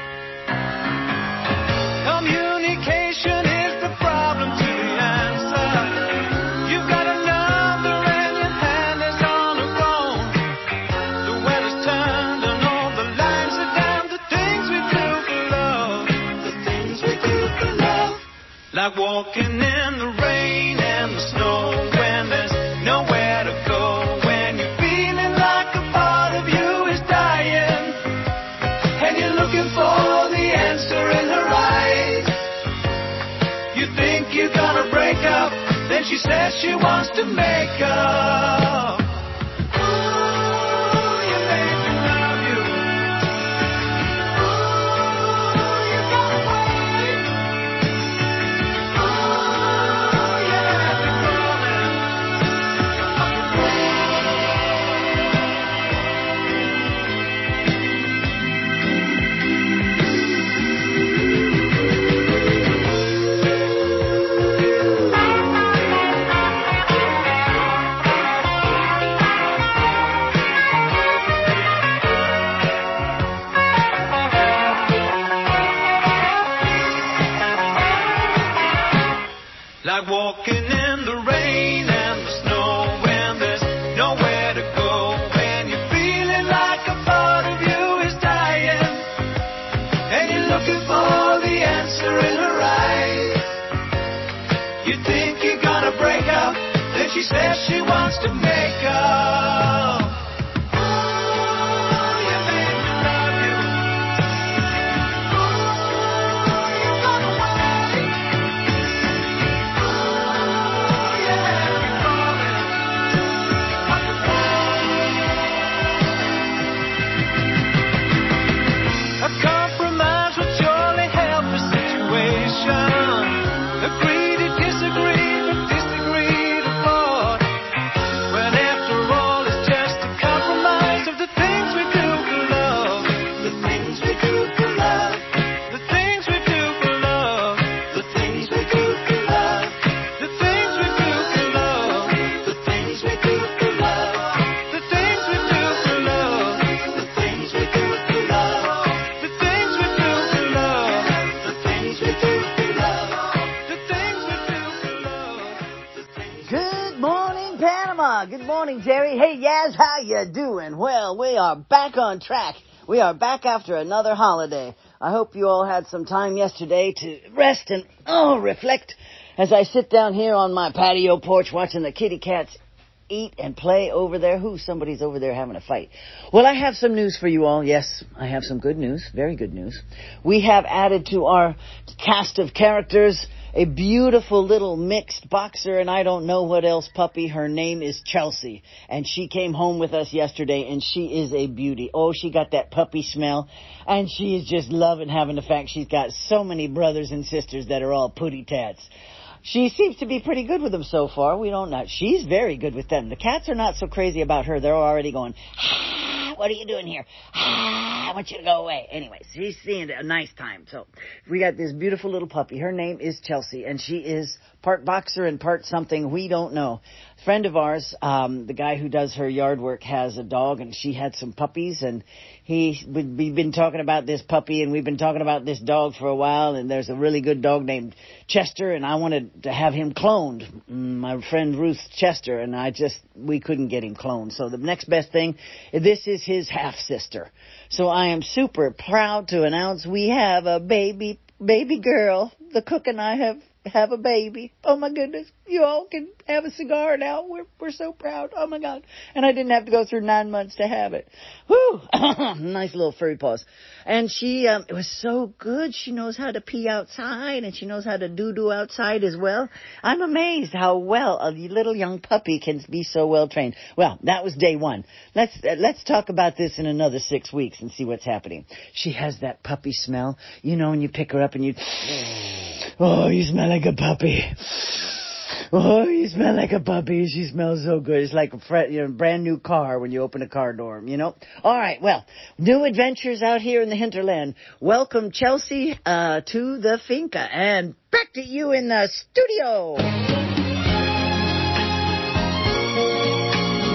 Communication is the problem to the answer. You've got a number and your hand is on the phone. The weather's turned and all the lines are down. The things we do for love. The things we do for love. Like walking in the rain and the snow when there's nowhere to go. When you're feeling like a part of you is dying and you're looking for the answer in her eyes. You think you're gonna break up, then she says she wants to make up. Ooh, you made me love you. Ooh, you got away. Ooh, you had me crawling. Like walking in the rain and the snow when there's nowhere to go. When you're feeling like a part of you is dying and you're looking for the answer in her eyes. You think you're gonna break up, then she says she wants to make up. Ooh, you made me love you. Ooh, you got away. A compromise would surely help the situation. Agree to disagree, but disagree to part. When after all it's just a compromise of the things we do for love. The things we do for love. The things we do for love. The things we do for love. The things we do for love. The things we do for love. The things we do for love. The things we do for love. The things we do for love. The things we do for love. The things we do for love. The things. Good morning, Panama. Good morning, Jerry. Hey, Yaz, how you doing? Well, we are back on track. We are back after another holiday. I hope you all had some time yesterday to rest and reflect as I sit down here on my patio porch watching the kitty cats eat and play over there. Somebody's over there having a fight. Well, I have some news for you all. Yes, I have some good news. Very good news. We have added to our cast of characters a beautiful little mixed boxer and I don't know what else puppy. Her name is Chelsea. And she came home with us yesterday and she is a beauty. Oh, she got that puppy smell. And she is just loving having the fact she's got so many brothers and sisters that are all putty tats. She seems to be pretty good with them so far. We don't know. She's very good with them. The cats are not so crazy about her. They're already going, ah, what are you doing here? Ah, I want you to go away. Anyways, she's seeing a nice time. So we got this beautiful little puppy. Her name is Chelsea, and she is part boxer and part something we don't know. A friend of ours, the guy who does her yard work, has a dog, and she had some puppies, and we've been talking about this puppy, and we've been talking about this dog for a while, and there's a really good dog named Chester, and I wanted to have him cloned. My friend Ruth Chester, and we couldn't get him cloned. So the next best thing, this is his half-sister. So I am super proud to announce we have a baby girl. The cook and I have a baby. Oh my goodness. You all can have a cigar now. We're so proud. Oh my God. And I didn't have to go through 9 months to have it. Whew. Nice little furry paws. And she, it was so good. She knows how to pee outside and she knows how to doo-doo outside as well. I'm amazed how well a little young puppy can be so well trained. Well, that was day one. Let's talk about this in another 6 weeks and see what's happening. She has that puppy smell. You know, when you pick her up and oh, you smell like a puppy. Oh, you smell like a puppy. She smells so good. It's like a brand new car when you open a car door, you know. All right, well, new adventures out here in the hinterland. Welcome, Chelsea, to the finca. And back to you in the studio.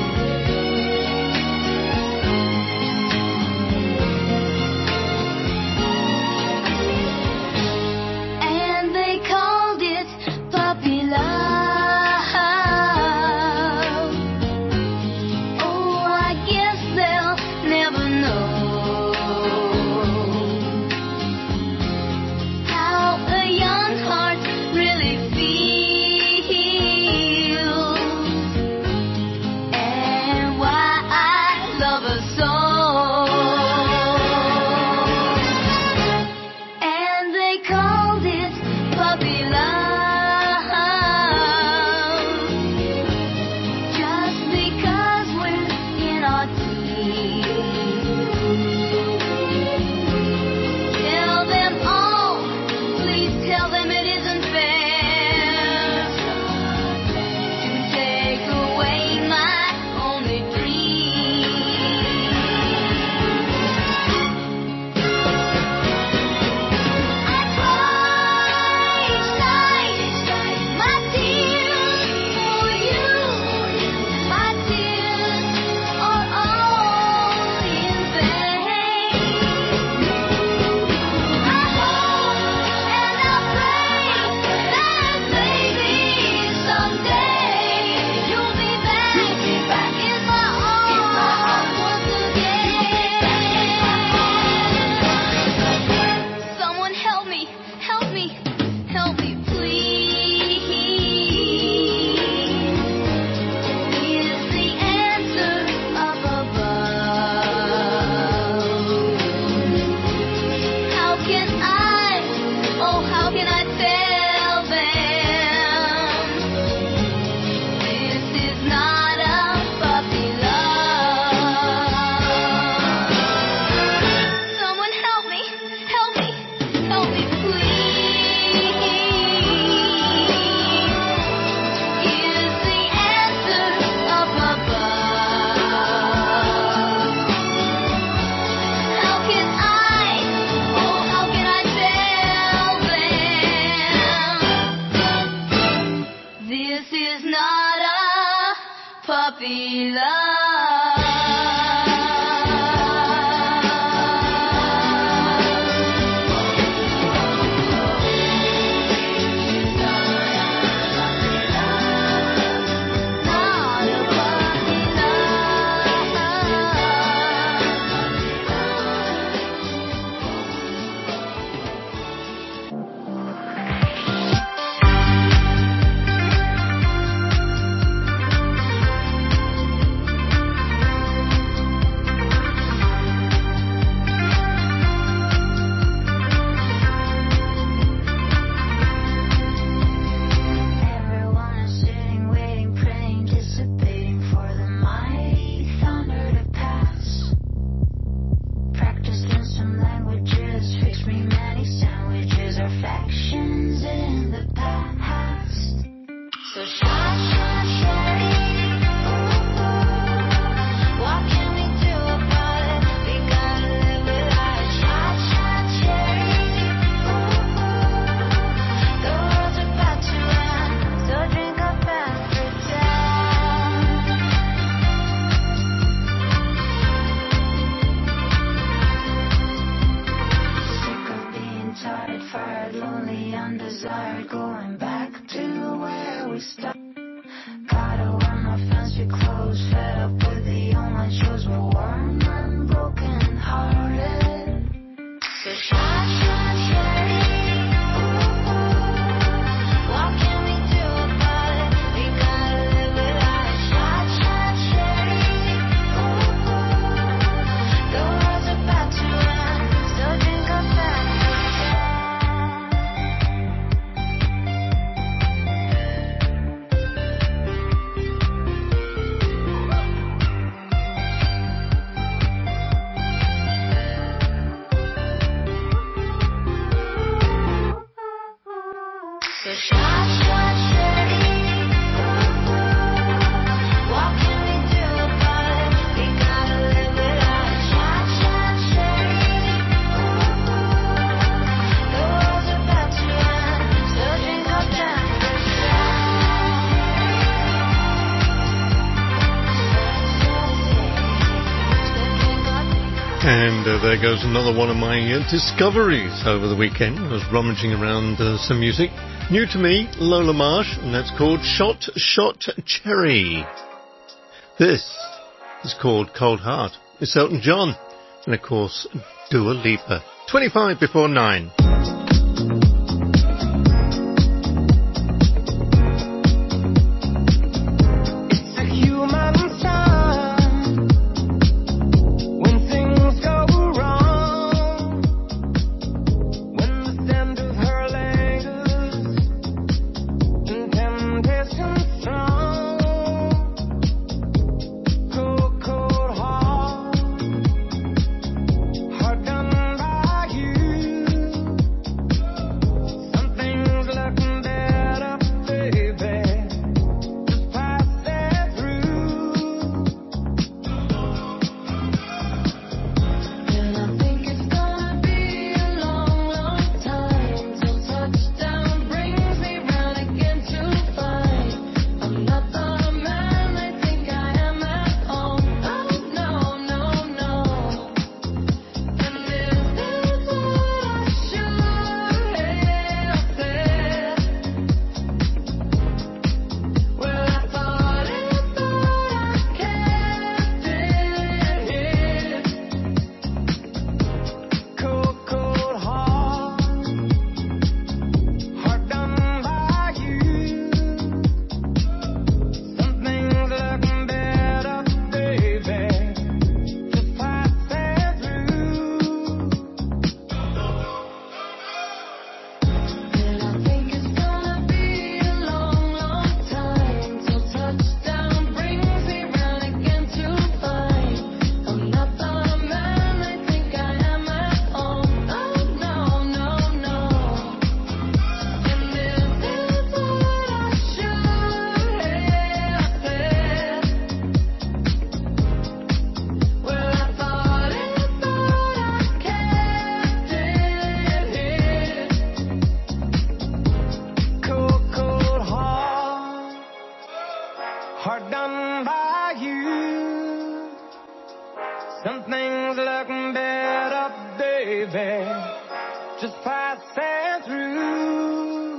puppy love. And there goes another one of my discoveries over the weekend. I was rummaging around some music. New to me, Lola Marsh, and that's called Shot Shot Cherry. This is called Cold Heart. It's Elton John. And of course, Dua Lipa. 25 before 9. Hard done by you. like you. Some things look better, baby, just passing through.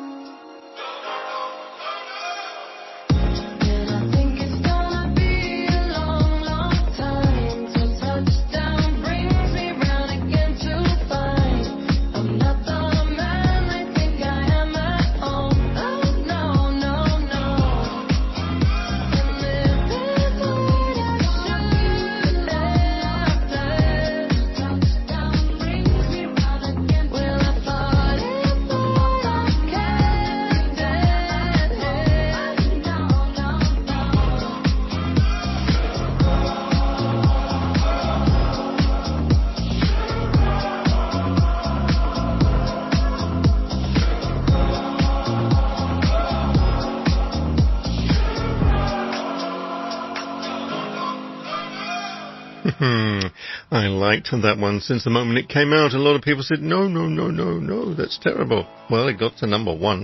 I liked that one. Since the moment it came out, a lot of people said, no, that's terrible. Well, it got to number 1.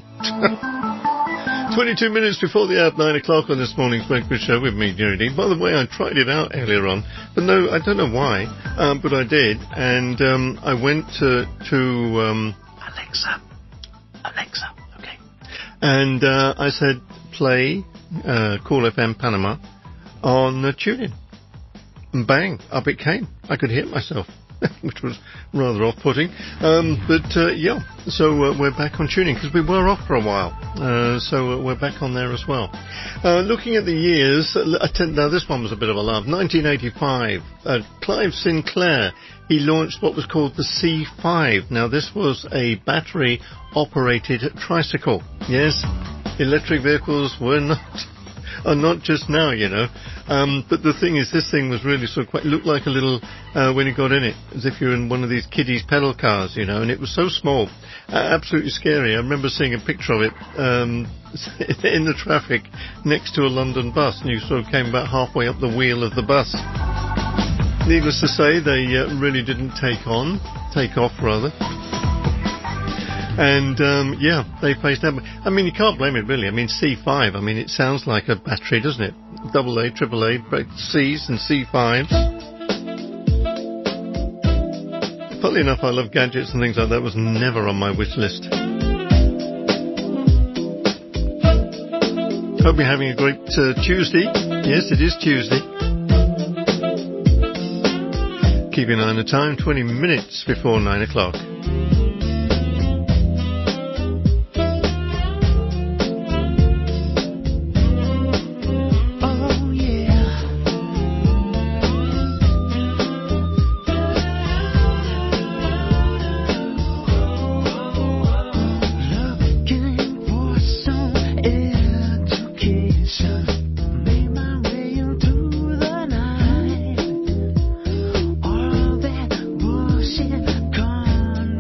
22 minutes before the hour, 9 o'clock on this morning's breakfast show with me, Jerry Dean. By the way, I tried it out earlier on, but no, I don't know why, but I did, and I went to Alexa, okay, and I said, play Cool FM Panama on TuneIn. Bang, up it came. I could hear myself, which was rather off-putting. Yeah, so we're back on tuning because we were off for a while. So we're back on there as well. Looking at the years, now this one was a bit of a laugh. 1985, Clive Sinclair, he launched what was called the C5. Now this was a battery-operated tricycle. Yes, electric vehicles are not just now, you know. But the thing is, this thing was really sort of quite, looked like a little, when you got in it, as if you're in one of these kiddies pedal cars, you know, and it was so small, absolutely scary. I remember seeing a picture of it, in the traffic next to a London bus, and you sort of came about halfway up the wheel of the bus. Needless to say, they really didn't take off rather. And, yeah, they faced that. I mean, you can't blame it, really. I mean, C5, I mean, it sounds like a battery, doesn't it? AA, AAA, C's and C5s. Funnily enough, I love gadgets and things like that. Was never on my wish list. Hope you're having a great Tuesday. Yes, it is Tuesday. Keep an eye on the time, 20 minutes before 9 o'clock. All that bullshit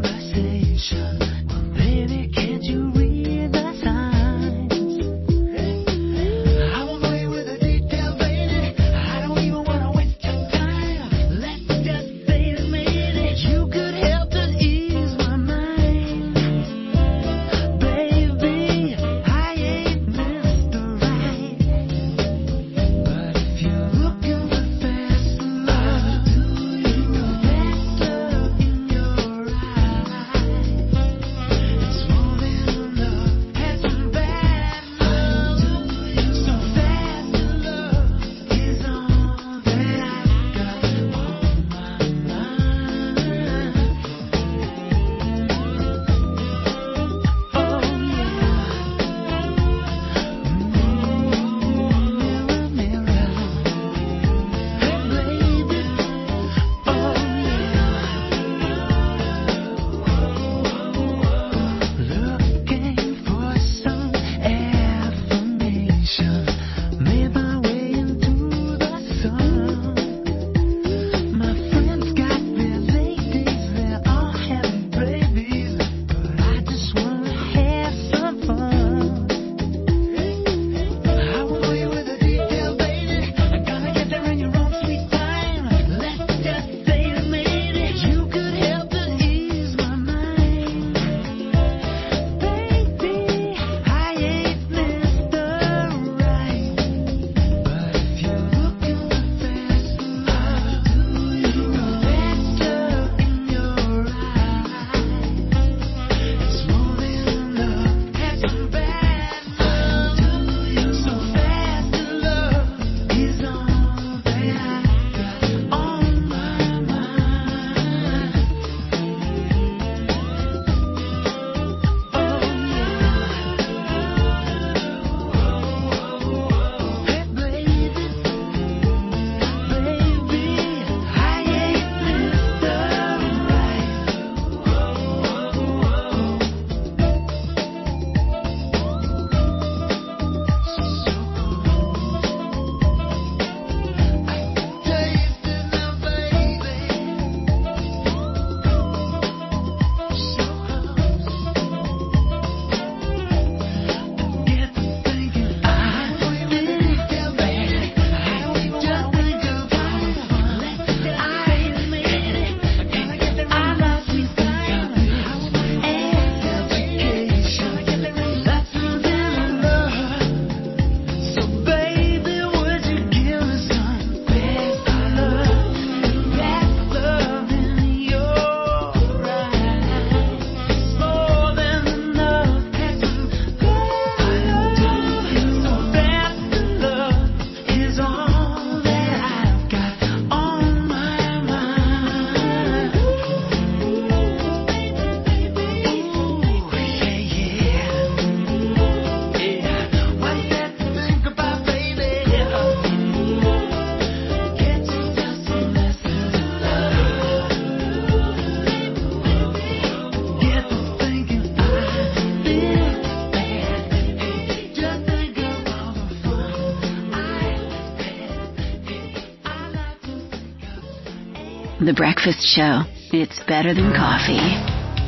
The Breakfast Show. It's better than coffee.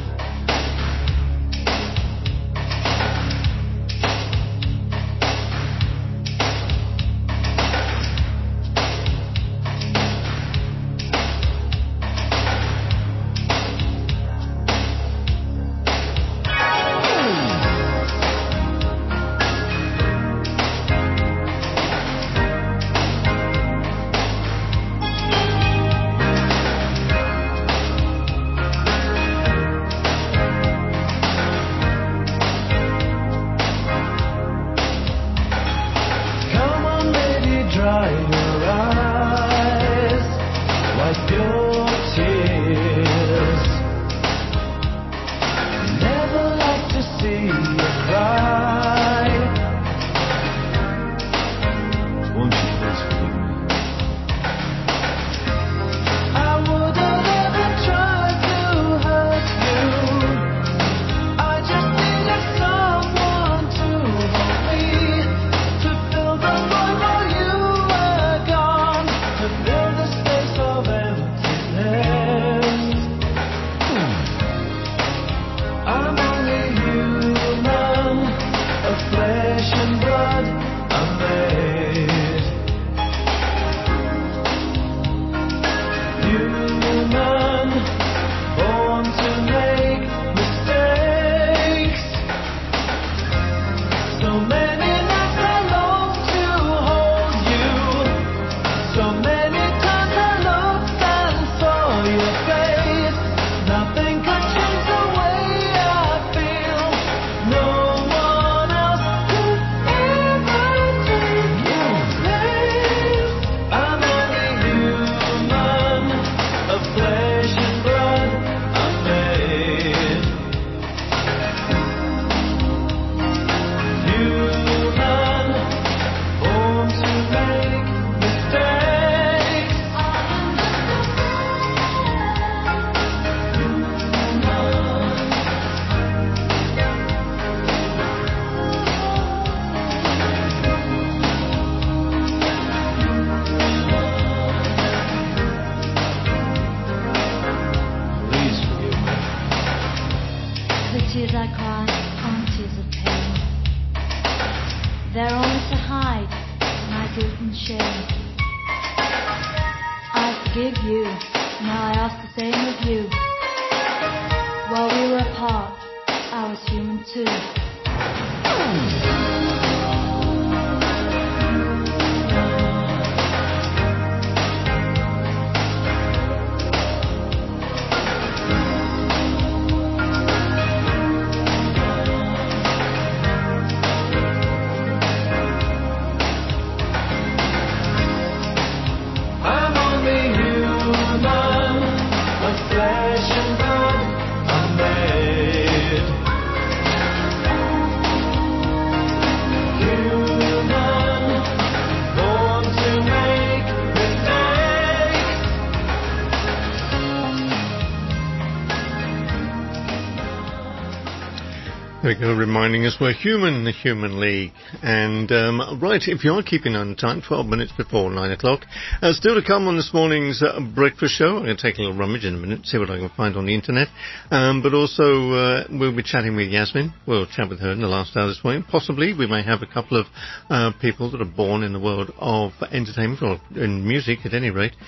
There we go, reminding us we're human, the Human League. And, right, if you are keeping on time, 12 minutes before 9 o'clock. Still to come on this morning's breakfast show. I'm going to take a little rummage in a minute, see what I can find on the internet. But also, we'll be chatting with Yasmin. We'll chat with her in the last hour this morning. Possibly, we may have a couple of people that are born in the world of entertainment, or in music at any rate,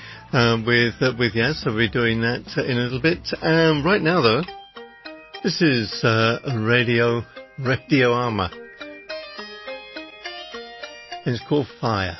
with Yas. So we'll be doing that in a little bit. Right now, though, this is Radio Armour. It's called Fire.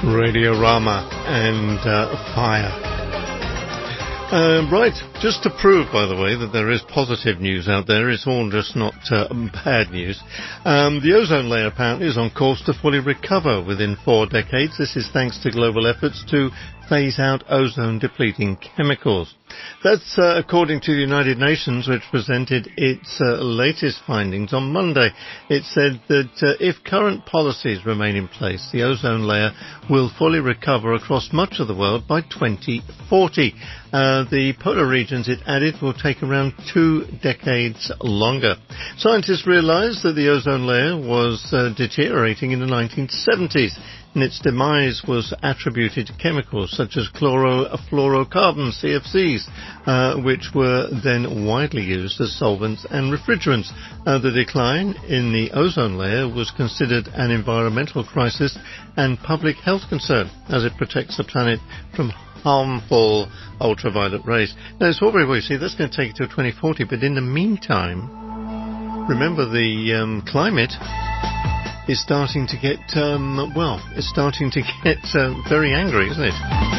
Radiorama and Fire. Right, just to prove, by the way, that there is positive news out there, it's all just not bad news. The ozone layer apparently is on course to fully recover within 4 decades. This is thanks to global efforts to phase out ozone-depleting chemicals. That's according to the United Nations, which presented its latest findings on Monday. It said that if current policies remain in place, the ozone layer will fully recover across much of the world by 2040. The polar regions, it added, will take around 2 decades longer. Scientists realized that the ozone layer was deteriorating in the 1970s. And its demise was attributed to chemicals such as chlorofluorocarbons, CFCs, which were then widely used as solvents and refrigerants. The decline in the ozone layer was considered an environmental crisis and public health concern, as it protects the planet from harmful ultraviolet rays. Now, it's all very well, you see, that's going to take it to 2040, but in the meantime, remember the climate is starting to get, it's starting to get very angry, isn't it?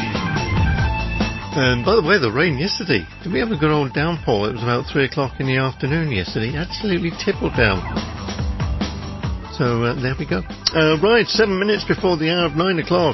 And by the way, the rain yesterday, did we have a good old downpour? It was about 3 o'clock in the afternoon yesterday. Absolutely tippled down. So there we go. Right, 7 minutes before the hour of 9 o'clock.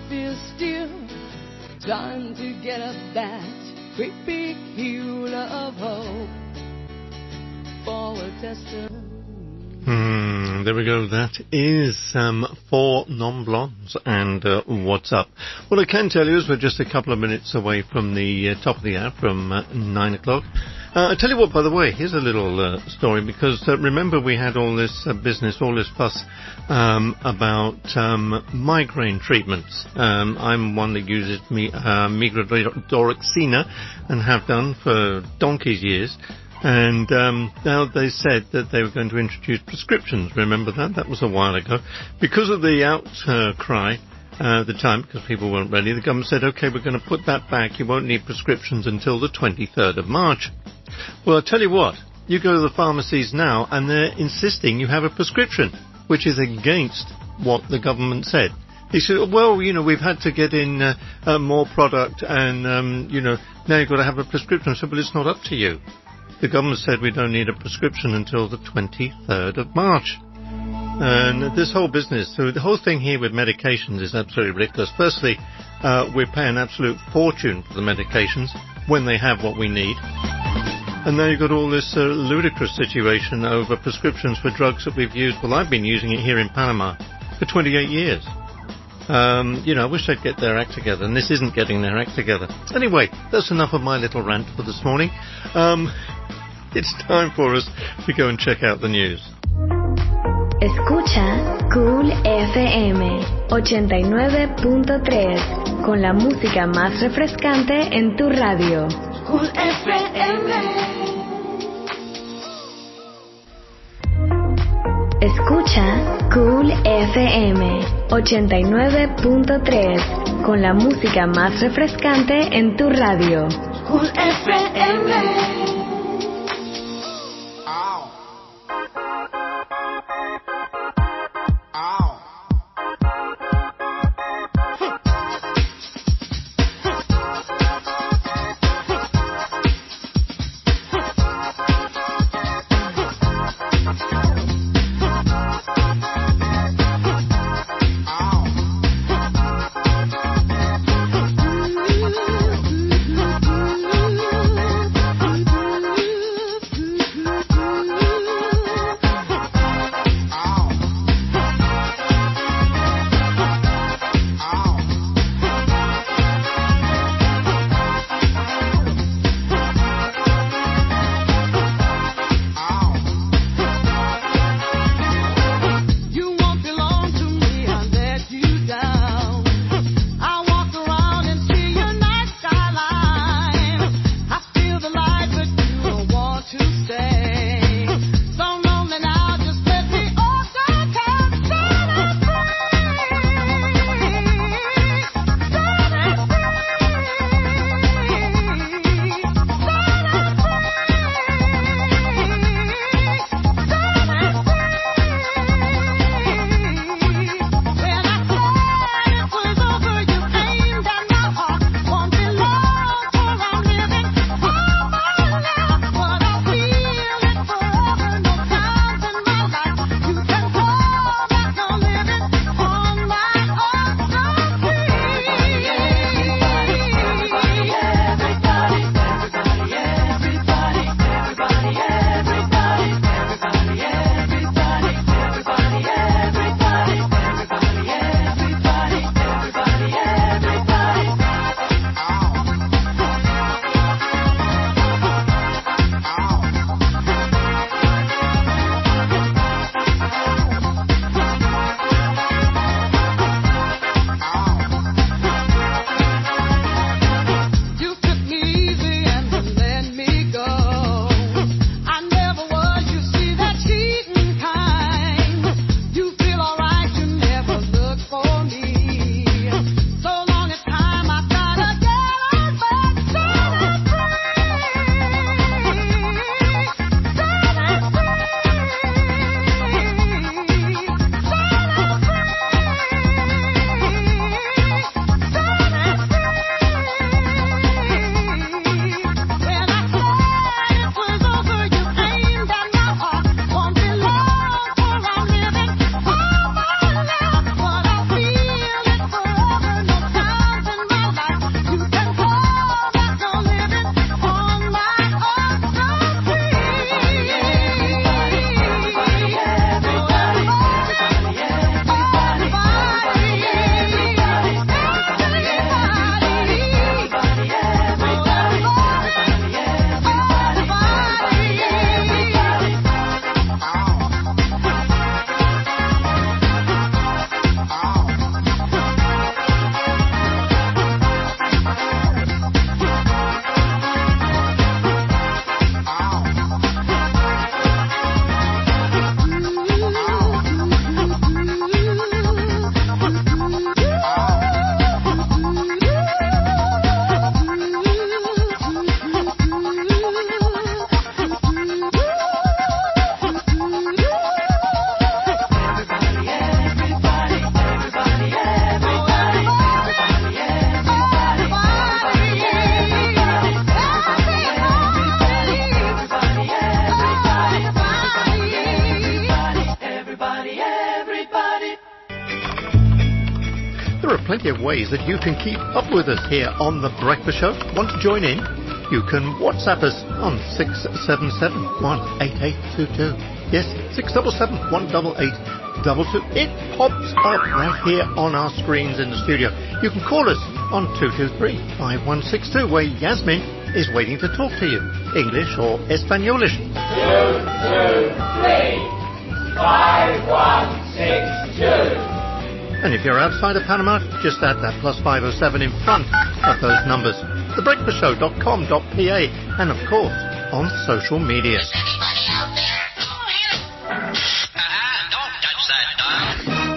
feel still, trying to get up that great big hill of hope for a testimony. There we go. That is 4 Non-Blondes and What's Up. What I can tell you is we're just a couple of minutes away from the top of the hour, from 9 o'clock. I tell you what, by the way, here's a little story, because remember we had all this business, all this fuss about migraine treatments. I'm one that uses migradorexina and have done for donkey's years. And now they said that they were going to introduce prescriptions. Remember that? That was a while ago. Because of the outcry at the time, because people weren't ready, the government said, OK, we're going to put that back. You won't need prescriptions until the 23rd of March. Well, I'll tell you what. You go to the pharmacies now and they're insisting you have a prescription, which is against what the government said. They said, well, you know, we've had to get in more product and, you know, now you've got to have a prescription. I said, well, it's not up to you. The government said we don't need a prescription until the 23rd of March. And this whole business, so the whole thing here with medications is absolutely ridiculous. Firstly, we're paying an absolute fortune for the medications when they have what we need. And now you've got all this ludicrous situation over prescriptions for drugs that we've used. Well, I've been using it here in Panama for 28 years. You know, I wish they'd get their act together, and this isn't getting their act together. Anyway, that's enough of my little rant for this morning. It's time for us to go and check out the news. Escucha Cool FM 89.3 con la música más refrescante en tu radio. Cool FM. Escucha Cool FM 89.3 con la música más refrescante en tu radio. Cool FM. there are plenty of ways that you can keep up with us here on The Breakfast Show. Want to join in? You can WhatsApp us on 677-18822. Yes, 677-18822. It pops up right here on our screens in the studio. You can call us on 223-5162, where Yasmin is waiting to talk to you. English or Espanolish. 223-5162. And if you're outside of Panama, just add that plus 507 in front of those numbers. thebreakfastshow.com.pa, and of course, on social media. Is anybody out there? Don't touch that dial.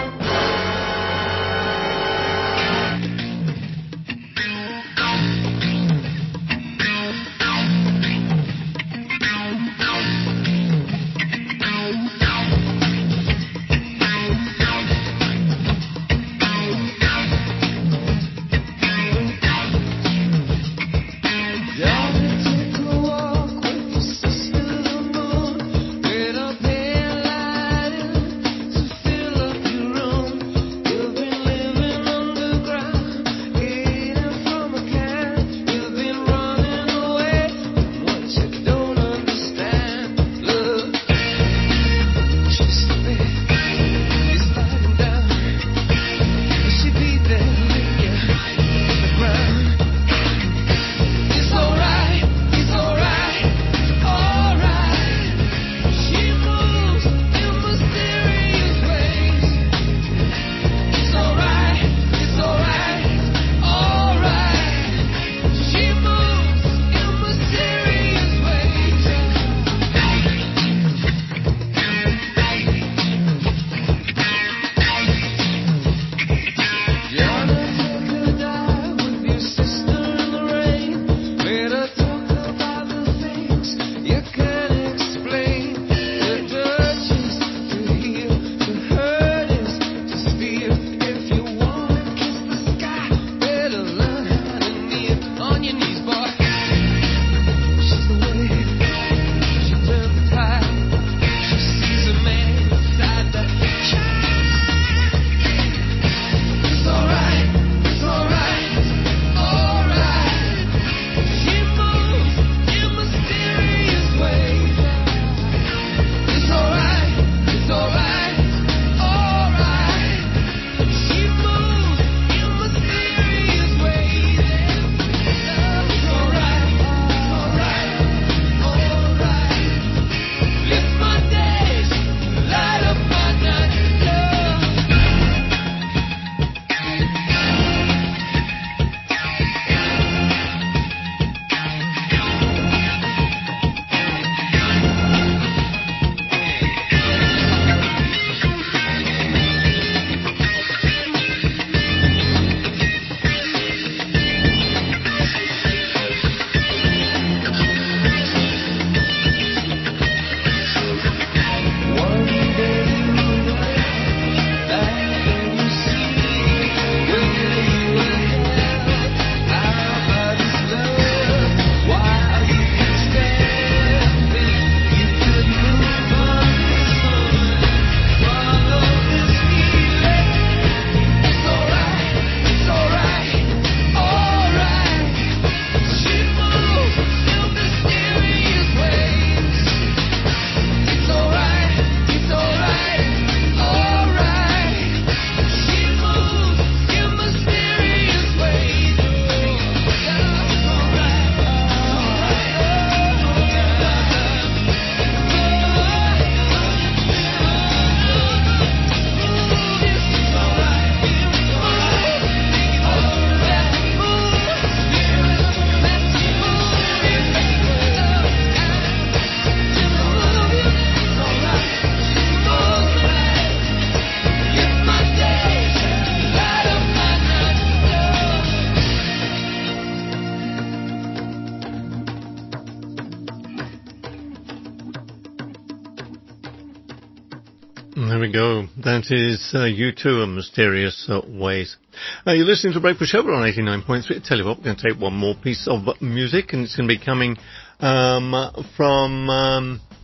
There we go. That is U2 and Mysterious Ways. You're listening to Breakfast Show on 89.3. Tell you what, we're going to take one more piece of music, and it's going to be coming from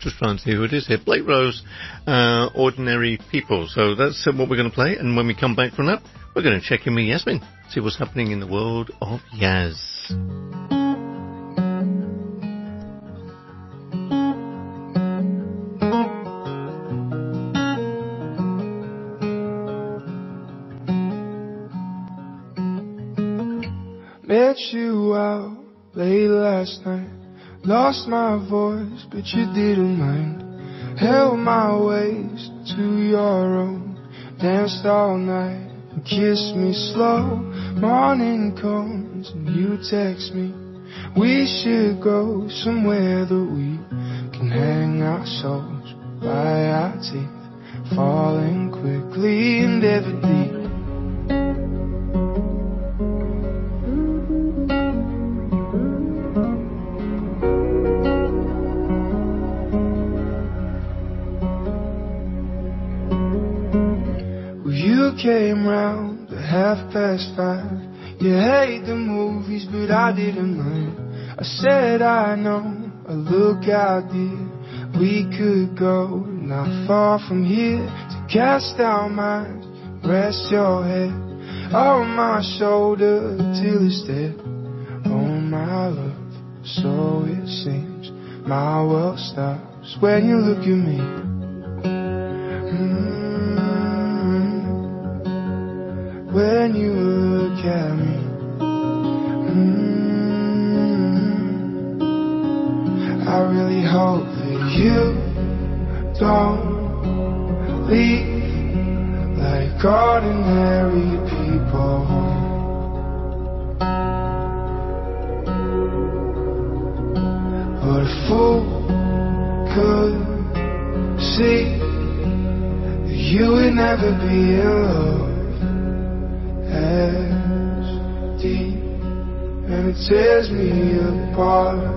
just trying to see who it is here. Blake Rose, Ordinary People. So that's what we're going to play. And when we come back from that, we're going to check in with Yasmin, see what's happening in the world of Yaz. Met you out late last night. Lost my voice, but you didn't mind. Held my waist to your own. Danced all night and kissed me slow. Morning comes and you text me. We should go somewhere that we can hang our souls by our teeth, falling quickly and ever deep. You came round at 5:30. You hate the movies, but I didn't mind. I said I know a lookout, dear. We could go not far from here to cast our minds. Rest your head on my shoulder till it's dead. Oh my love, so it seems my world stops when you look at me. When you look at me, I really hope that you don't leave like ordinary people. But a fool could see that you would never be in love as deep, and it tears me apart.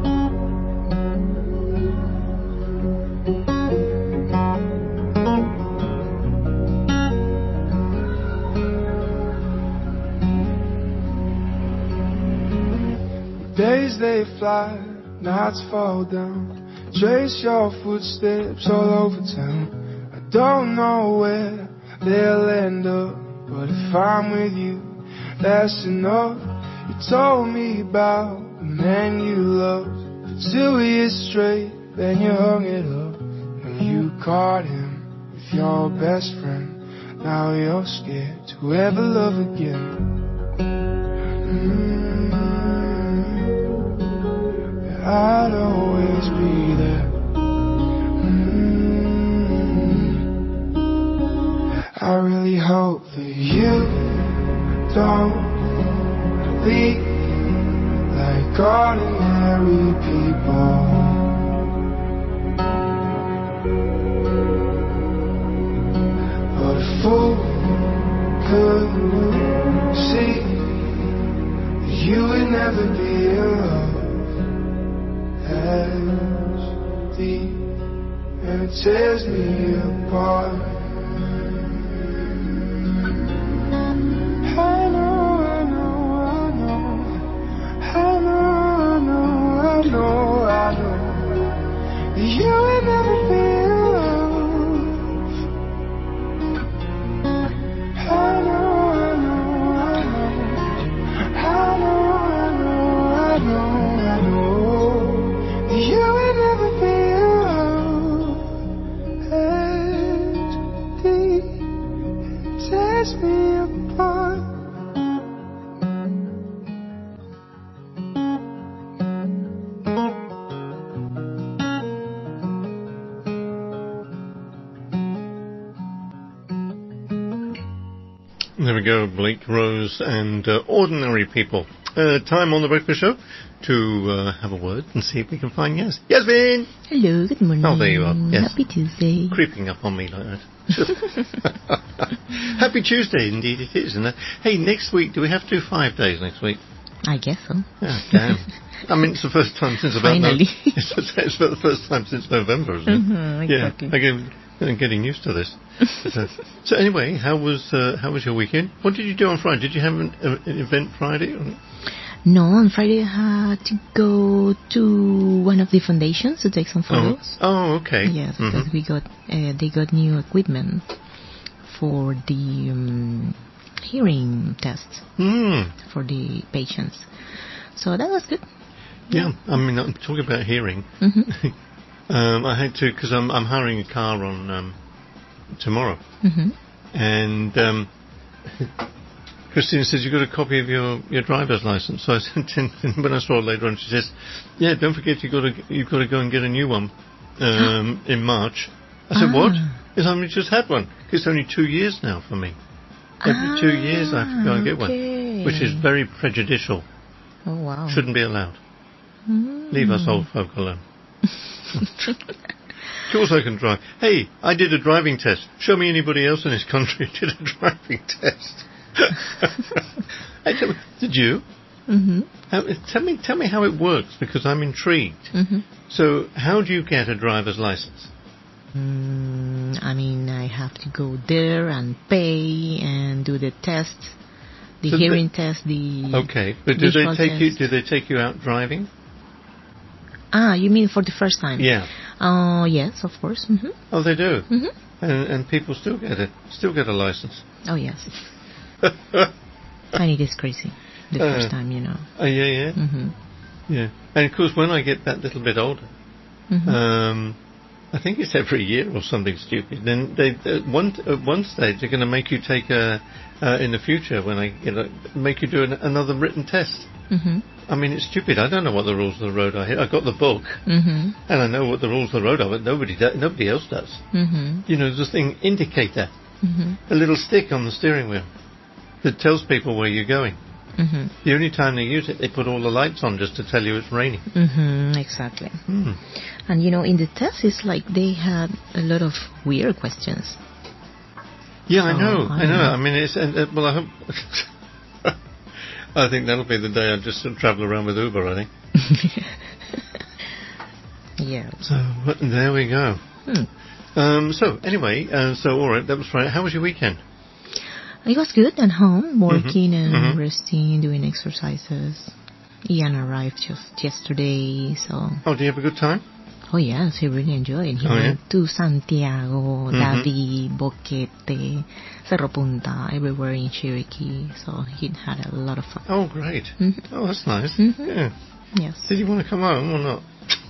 Days they fly, nights fall down. Trace your footsteps all over town. I don't know where they'll end up, but if I'm with you, that's enough. You told me about the man you loved for 2 years straight, then you hung it up. And you caught him with your best friend. Now you're scared to ever love again. I'd always be there. I really hope that you don't leave like ordinary people. But a fool could see that you would never be in love as deep, and it tears me apart. I know you will never be alone. I know you will never be alone. As deep tears me apart. There we go, Blake Rose and Ordinary People. Time on the Breakfast Show to have a word and see if we can find Yasmin! Hello, good morning. Oh, there you are. Yes. Happy Tuesday. Creeping up on me like that. Happy Tuesday, indeed it is. And hey, next week, do we have to do 5 days next week? I guess so. Oh, damn. I mean, it's the first time since about... Finally. It's about the first time since November, isn't it? Mm-hmm, exactly. Yeah, I'm getting used to this. So anyway, how was your weekend? What did you do on Friday? Did you have an event Friday? No, on Friday I had to go to one of the foundations to take some photos. Oh, okay. Yes, because they got new equipment for the hearing tests for the patients. So that was good. Yeah, I mean, I'm talking about hearing. I had to, because I'm hiring a car on tomorrow. And Christina says, you got a copy of your driver's license. So I sent in, when I saw her later on, she says, yeah, don't forget you've got to go and get a new one in March. I said, what? Because I only just had one. It's only 2 years now for me. Every 2 years I have to go and get one, which is very prejudicial. Oh, wow. Shouldn't be allowed. Leave us old folk alone. Of course I can drive. Hey, I did a driving test. Show me anybody else in this country who did a driving test. Did you? Tell me how it works, because I'm intrigued. So, how do you get a driver's license? I mean, I have to go there and pay and do the test, the hearing test, the okay, but do they take you out driving? You mean for the first time? Yeah. Yes, of course. Oh, they do. And people still get a license. Oh, yes. And it is crazy the first time, you know. Yeah. Yeah. And of course, when I get that little bit older, I think it's every year or something stupid. Then they at one stage they're going to make you take in the future when I make you do another written test. I mean, it's stupid. I don't know what the rules of the road are here. I got the book, and I know what the rules of the road are, but nobody else does. You know, there's a thing indicator, a little stick on the steering wheel that tells people where you're going. The only time they use it, they put all the lights on just to tell you it's raining. Exactly. And you know, in the test, it's like they had a lot of weird questions. Yeah, I know. I mean, it's well, I hope. I think that'll be the day I just travel around with Uber, I think. Yeah. So, there we go. So, anyway, all right, that was Friday. How was your weekend? It was good at home, working and resting, doing exercises. Ian arrived just yesterday, so... Oh, did you have a good time? Oh, yes, he really enjoyed. He went to Santiago, Davi, Boquete, Cerro Punta, everywhere in Chiriquí, so he had a lot of fun. Oh, great. Oh, that's nice. Yeah. Yes. Did you want to come home or not?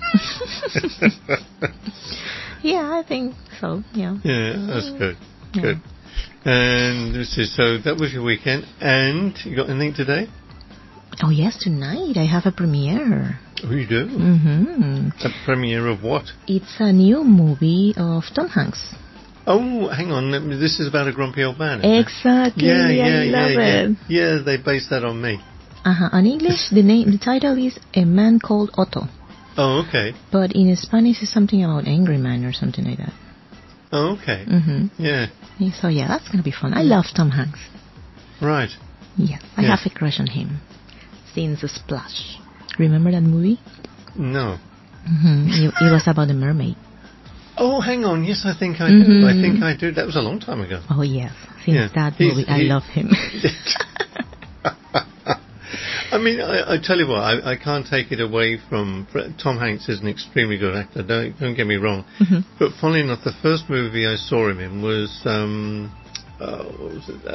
Yeah, I think so, yeah. Yeah, that's good. Good. And so that was your weekend. And you got anything today? Oh, yes, tonight I have a premiere. Oh, you do? A premiere of what? It's a new movie of Tom Hanks. Oh, hang on. This is about a grumpy old man. Exactly. Yeah, I love it. Yeah, they based that on me. In English, the title is A Man Called Otto. Oh, okay. But in Spanish, it's something about Angry Man or something like that. Oh, okay. Yeah. So, yeah, that's going to be fun. I love Tom Hanks. Right. Yes, I have a crush on him. Since Splash. Remember that movie? No. It was about a mermaid. Oh, hang on. Yes, I think I do. I think I do. That was a long time ago. Oh, yes. Since that movie, I love him. I mean, I tell you what, I can't take it away from... Tom Hanks is an extremely good actor, don't get me wrong. But funnily enough, the first movie I saw him in was... what was it?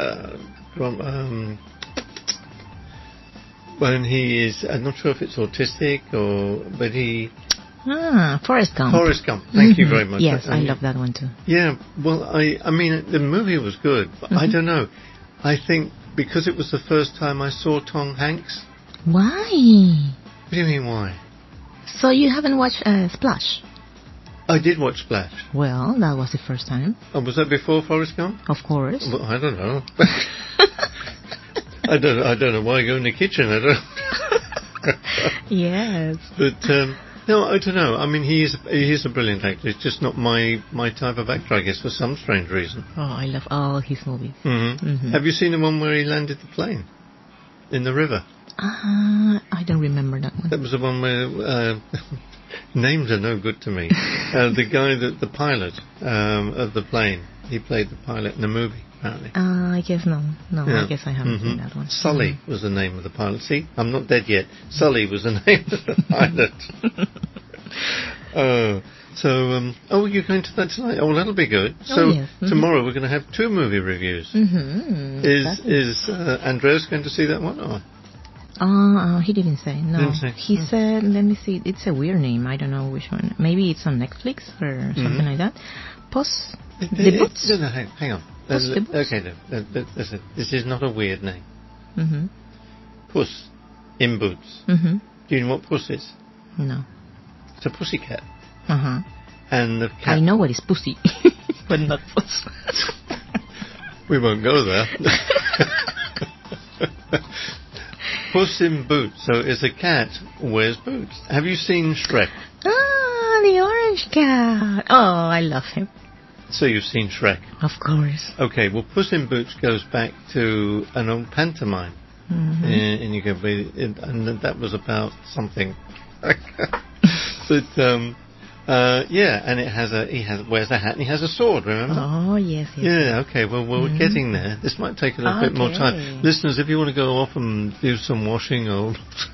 When he is... I'm not sure if it's autistic but he... Forrest Gump. Forrest Gump. Thank you very much. Yes, I love that one too. Yeah, well, I mean, the movie was good, but I don't know. I think because it was the first time I saw Tom Hanks. Why? What do you mean, why? So you haven't watched Splash? I did watch Splash. Well, that was the first time. Oh, was that before Forrest Gump? Of course. Well, I don't know. I don't know why I go in the kitchen. I don't. Yes. But no, I don't know. I mean, he is a brilliant actor. It's just not my type of actor, I guess, for some strange reason. Oh, I love all his movies. Have you seen the one where he landed the plane in the river? I don't remember that one. That was the one where names are no good to me. The guy, the pilot of the plane. He played the pilot in the movie, apparently. I guess no. No, Yeah. I guess I haven't seen that one. Sully was the name of the pilot. See, I'm not dead yet. Sully was the name of the pilot. You're going to that tonight? Oh, well, that'll be good. So yes. tomorrow we're going to have 2 movie reviews. Is Andreas going to see that one? Or? He didn't say. No. Didn't say. He said, let me see, it's a weird name. I don't know which one. Maybe it's on Netflix or something like that. Puss the Boots? No, hang on. Puss the Boots? Okay, listen. This is not a weird name. Mm-hmm. Puss in Boots. Mm-hmm. Do you know what Puss is? No. It's a pussycat. Uh-huh. And the cat... I know what is pussy, but not puss. We won't go there. Puss in Boots. So it's a cat who wears boots. Have you seen Shrek? The orange cat. Oh, I love him. So you've seen Shrek? Of course. Okay, well, Puss in Boots goes back to an old pantomime. Mm-hmm. And you can and that was about something. And he wears a hat and he has a sword, remember? Oh, yes. Yeah, okay, well, we're getting there. This might take a little bit more time. Listeners, if you want to go off and do some washing or...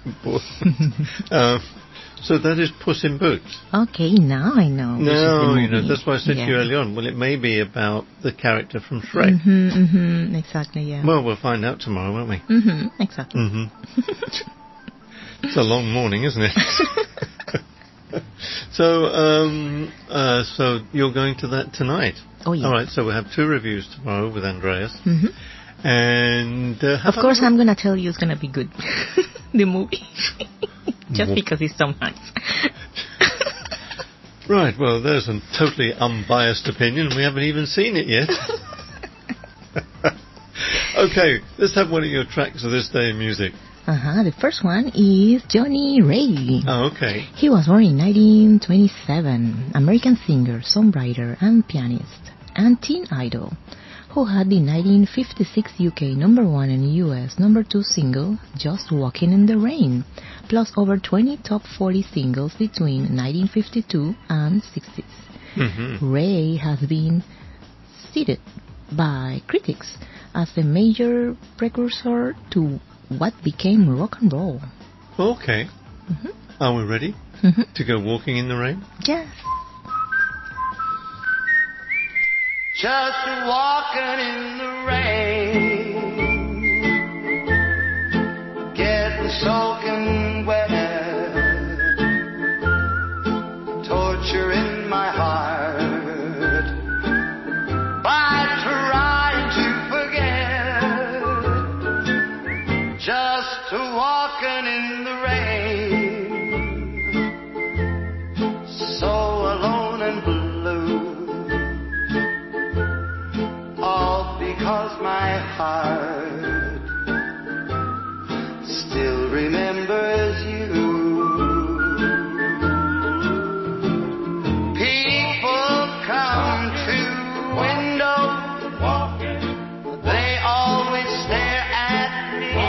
so that is Puss in Boots. Okay, now I know. No, that's why I said to you earlier on. Well, it may be about the character from Shrek. Exactly, yeah. Well, we'll find out tomorrow, won't we? Exactly. It's a long morning, isn't it? So you're going to that tonight? Oh, yeah. All right, so we'll have 2 reviews tomorrow with Andreas. And of course, I'm going to tell you it's going to be good. The movie. Just because it's so nice. Right, well, there's a totally unbiased opinion. We haven't even seen it yet. Okay, let's have one of your tracks of this day in music. The first one is Johnny Ray. Oh, okay. He was born in 1927, American singer, songwriter and pianist, and teen idol, who had the 1956 UK #1 and US #2 single, Just Walking in the Rain, plus over 20 top 40 singles between 1952 and 60s. Ray has been cited by critics as the major precursor to what became rock and roll. Okay. Are we ready to go walking in the rain? Yes. Just walking in the rain, getting soaking wet, torture in my heart by trying to forget. Just walking in the rain, so alone and blue, all because my heart still remembers you. People come to window, they always stare at me,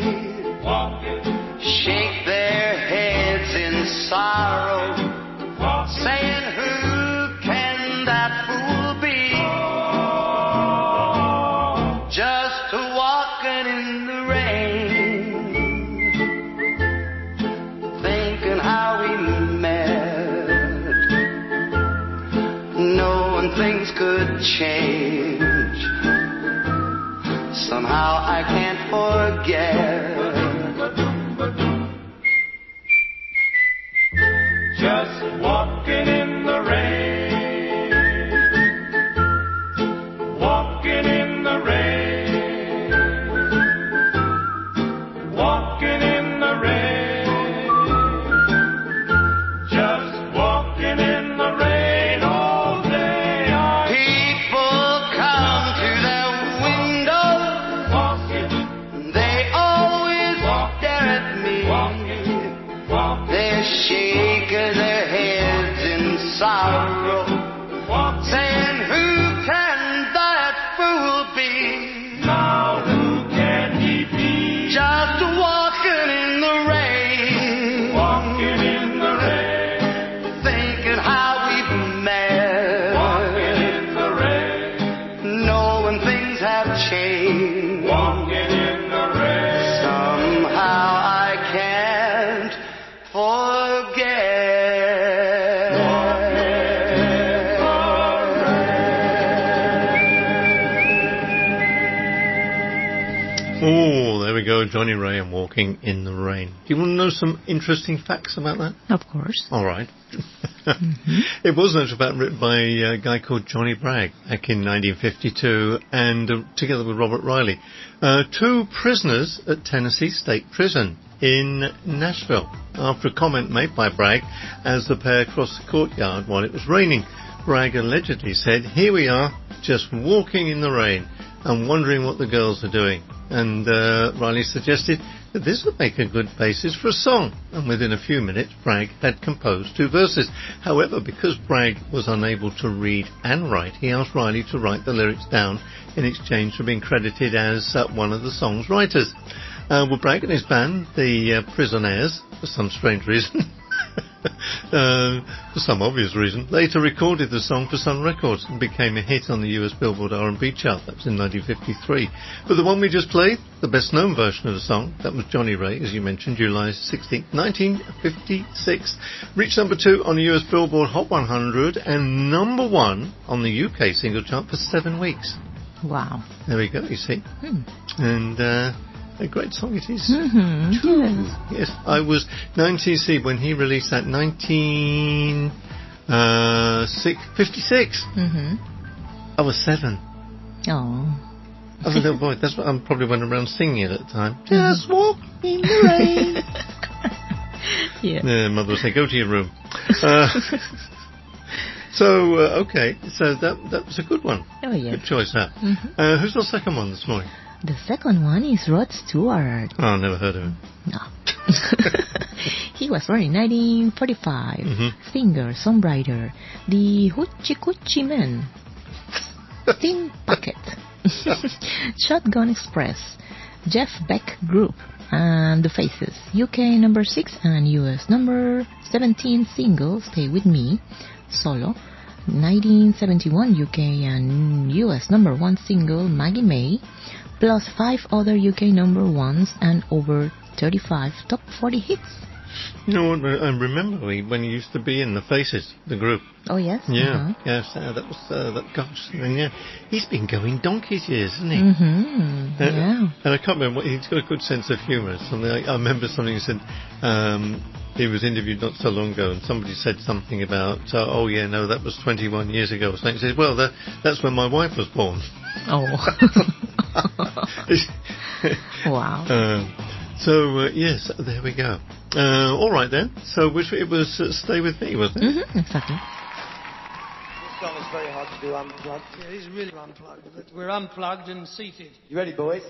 shake their heads in sorrow, saying, who can that fool be? Just walking in the rain, thinking how we met, knowing things could change. Somehow I can't forget. Just walking in the rain, walking in the rain, walking in the rain, just walking in the rain all day. People come to their window, walking. They all have changed. Walking in the rain. Somehow I can't forget. Oh, there we go, Johnny Ray and Walking in the Rain. Do you want to know some interesting facts about that? Of course. All right. It was in fact written by a guy called Johnny Bragg back in 1952 and together with Robert Riley. Two prisoners at Tennessee State Prison in Nashville after a comment made by Bragg as the pair crossed the courtyard while it was raining. Bragg allegedly said, "Here we are, just walking in the rain and wondering what the girls are doing." And Riley suggested that this would make a good basis for a song. And within a few minutes, Bragg had composed 2 verses. However, because Bragg was unable to read and write, he asked Riley to write the lyrics down in exchange for being credited as one of the song's writers. Well, Bragg and his band, the Prisoners, for some strange reason, for some obvious reason, later recorded the song for Sun Records and became a hit on the US Billboard R&B chart. That was in 1953. But the one we just played, the best known version of the song, that was Johnny Ray, as you mentioned, July 16, 1956. Reached number 2 on the US Billboard Hot 100 and number 1 on the UK single chart for 7 weeks. Wow. There we go, you see. And a great song it is. Yes, I was 19, when he released that, 1956. I was 7. Oh. I was a little boy. That's what I probably went around singing it at the time. Just walk in the rain. Yeah, Mother would say, "Go to your room." Okay, so that was a good one. Oh, yeah. Good choice, that. Who's the second one this morning? The second one is Rod Stewart. Oh, never heard of him. No. He was born in 1945. Singer, songwriter, the Hoochie Coochie Men, Steam Packet, Shotgun Express, Jeff Beck Group, and The Faces. UK number 6 and US number 17 single, Stay With Me, solo. 1971 UK and US number 1 single, Maggie May, plus 5 other UK number 1s and over 35 top 40 hits. You know what, I remember when he used to be in The Faces, the group. Oh, yes? Yeah, yes, that was, gosh, and yeah, he's been going donkey's years, hasn't he? Yeah. And I can't remember, he's got a good sense of humour. I remember something he said, he was interviewed not so long ago, and somebody said something about, oh yeah, no, that was 21 years ago or something. He said, well, that's when my wife was born. Oh. Wow. Yes, there we go. All right then. So it was Stay With Me, wasn't it? Exactly. This song is very hard to do unplugged. Yeah, it is really unplugged. We're unplugged and seated. You ready, boys?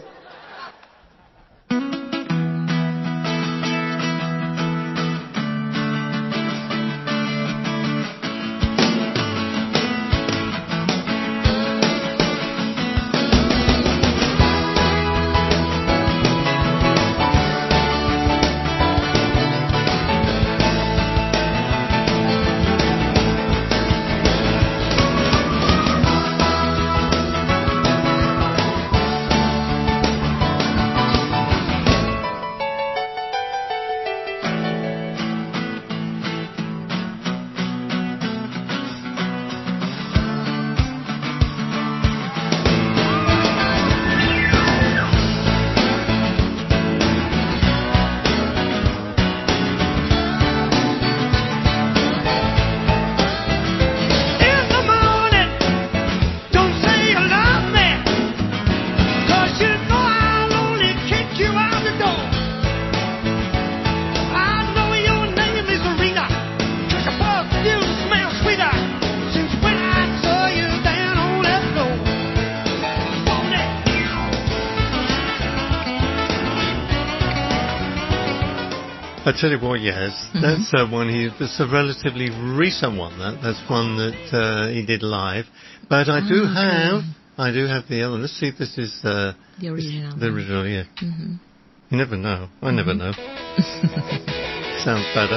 I tell you what, yes, that's one. It's a relatively recent one. That's one that he did live. But I do have the other. Let's see if this is the original. The original, yeah. You never know. I never know. Sounds better.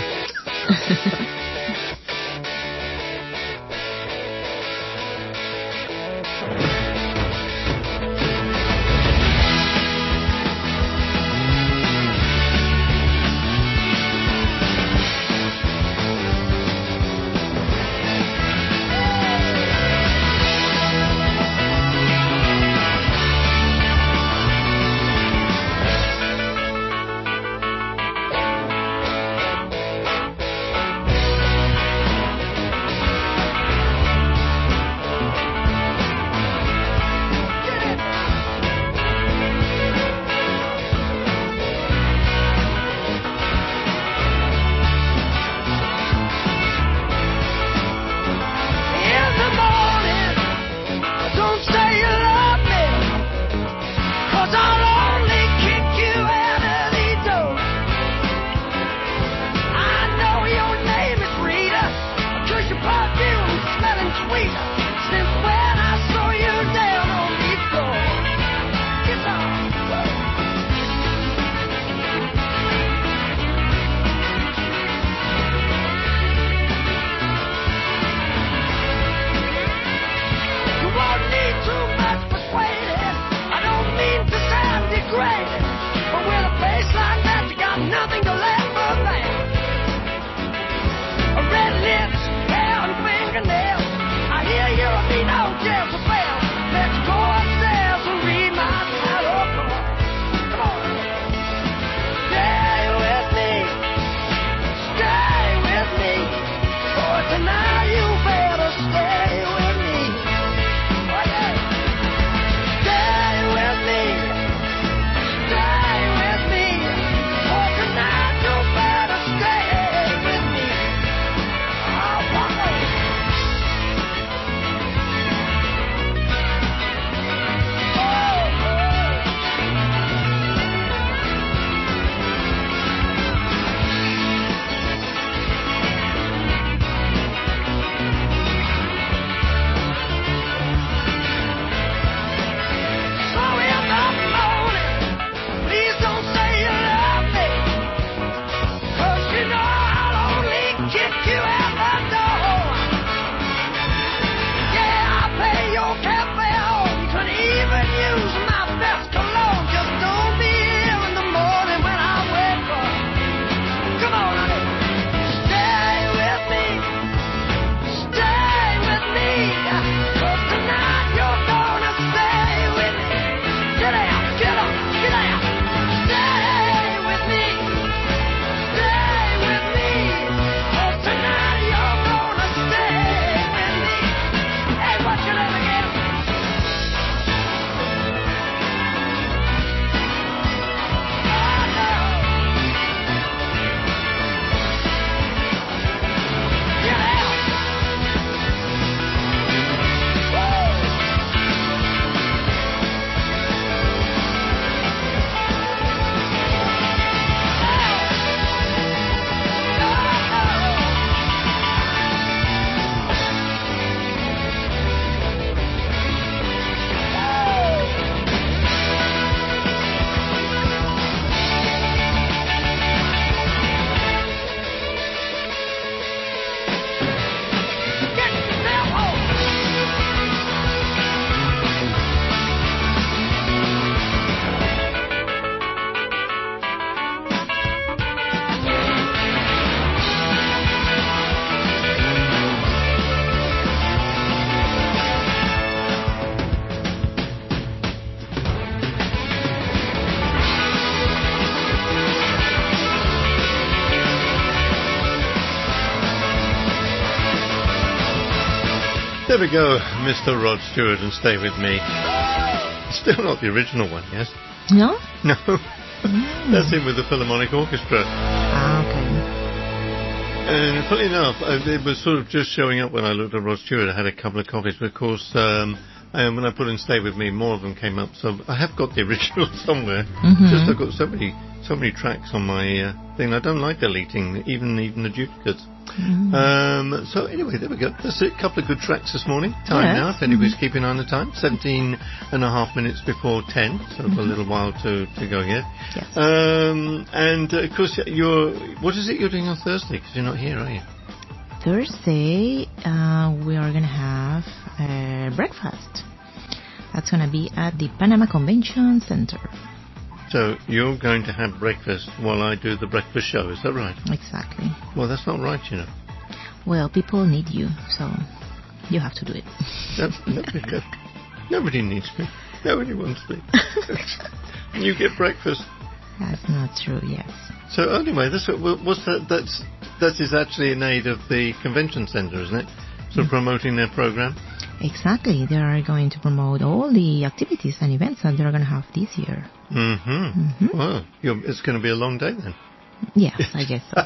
There we go, Mr. Rod Stewart, and Stay With Me. Still not the original one, yes? No? No. That's him with the Philharmonic Orchestra. Okay. And funny enough, it was sort of just showing up when I looked at Rod Stewart. I had a couple of copies, but of course, when I put in Stay With Me, more of them came up. So I have got the original somewhere. Just I've got so many tracks on my thing. I don't like deleting even the duplicates. So anyway, there we go. That's it. A couple of good tracks this morning. Time now, if anybody's keeping on the time. 17 and a half minutes before 10, so a little while to go yet. Yes. And of course, what is it you're doing on Thursday? Because you're not here, are you? Thursday, we are going to have breakfast. That's going to be at the Panama Convention Center. So you're going to have breakfast while I do the breakfast show, is that right? Exactly. Well, that's not right, you know. Well, people need you, so you have to do it. Nobody needs me. Nobody wants me. You get breakfast. That's not true, yes. So anyway, that is actually in aid of the convention centre, isn't it? So promoting their program? Exactly. They are going to promote all the activities and events that they're going to have this year. Well, it's going to be a long day then. Yes, I guess so.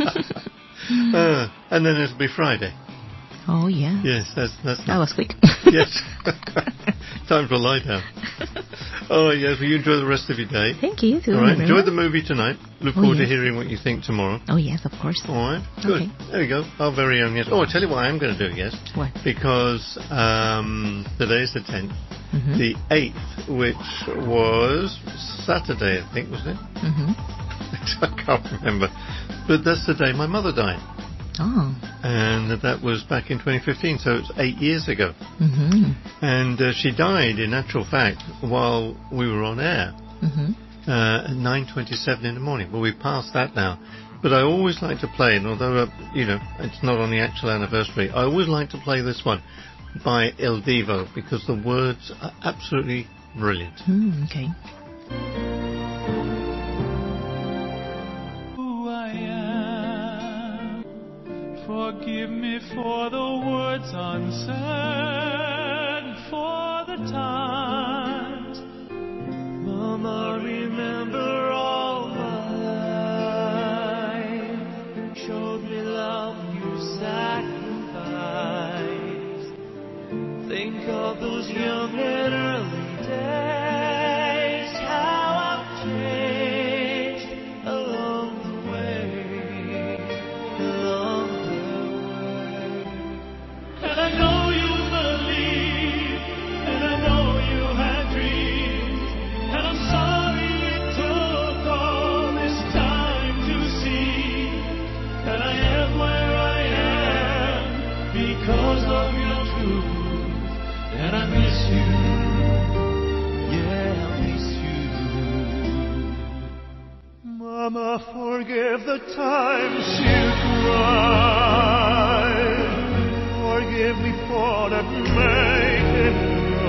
And then it'll be Friday. Oh, yeah. Yes, that was quick. Yes. Time for a lie down. Oh, yes, well, you enjoy the rest of your day. Thank you, too. All right, enjoy the movie tonight. Look forward to hearing what you think tomorrow. Oh, yes, of course. All right, good. Okay. There we go. Our very own, yes. Oh, I'll tell you what I am going to do, yes. What? Because today's the 10th. The 8th, which was Saturday, I think, wasn't it? I can't remember. But that's the day my mother died. Oh. And that was back in 2015, so it's 8 years ago. And she died, in actual fact, while we were on air at 9:27 in the morning. Well, we've passed that now. But I always like to play, and although, it's not on the actual anniversary, I always like to play this one by El Divo, because the words are absolutely brilliant. Okay. Forgive me for the words unsaid, for the times. Mama, remember all my life. Showed me love, you sacrificed. Think of those young and early days, how I've changed along the way. And I know you believed, and I know you had dreams, and I'm sorry it took all this time to see that I am where I am because of your truth, and I miss you, yeah, I miss you. Mama, forgive the times you cried. Forgive me for not making it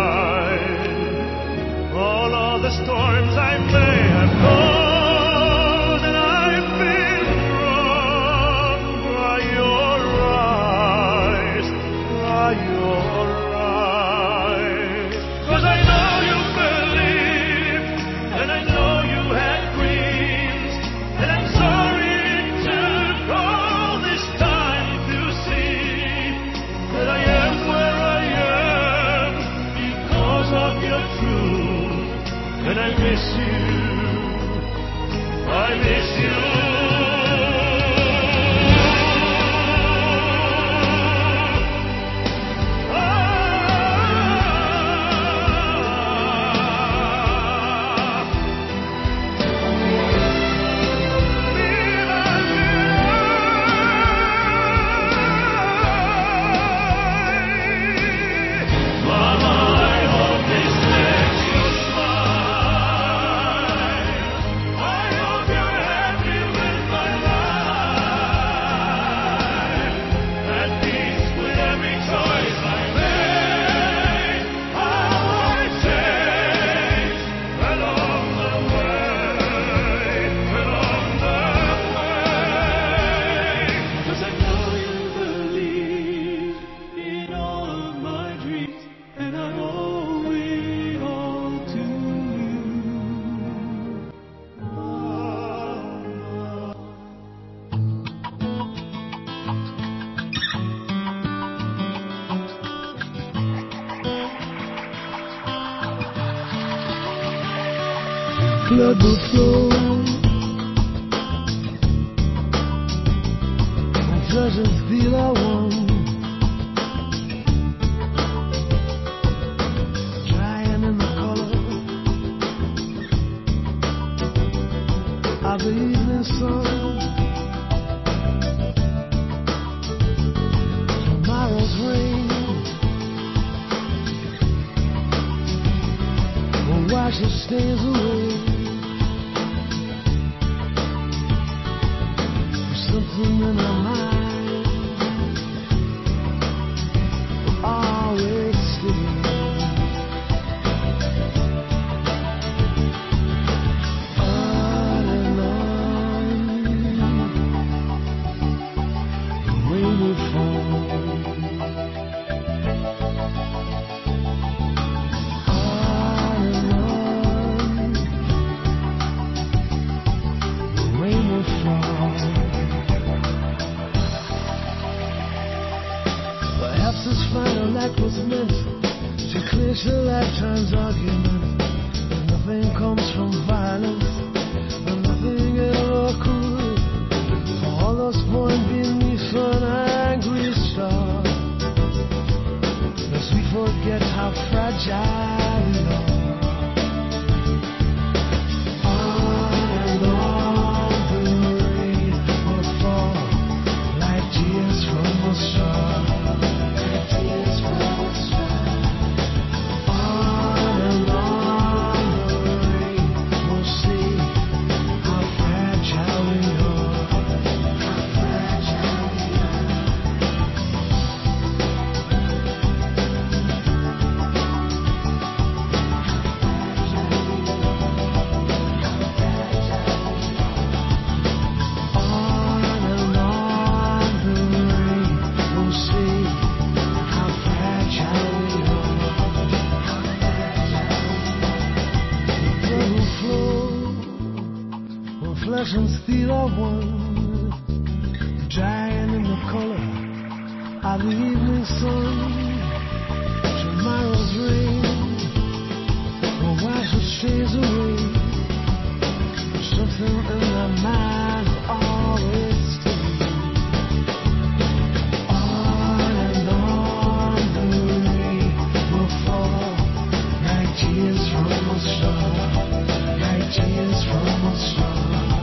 right. All of the storms I may have caused, and I've been wrong. Dry your eyes, dry your eyes. 'Cause I know you believed, and I know you had dreams, and I'm sorry it took all this time to see that I am where I am because of your truth, and I miss you, I miss you. Mama, I hope this makes you smile. blood will flow. My flesh and steel are one. Drying in the color of the evening sun. Tomorrow's rain will wash the stains away. Something in our mind will always stay. On and on, the rain will fall. On and on, the rain will fall. Perhaps this final act was meant to clinch a lifetime's argument. But nothing comes from violence, and nothing ever could. For all those born beneath an angry star, lest we forget how fragile we are. On and on the rain will fall like tears from a star. Flesh and steel are one, drying in the color of the evening sun. Tomorrow's rain will wash the stains away. Something in the mind will always stay. On and on the rain will fall like tears from a star, like tears from a star.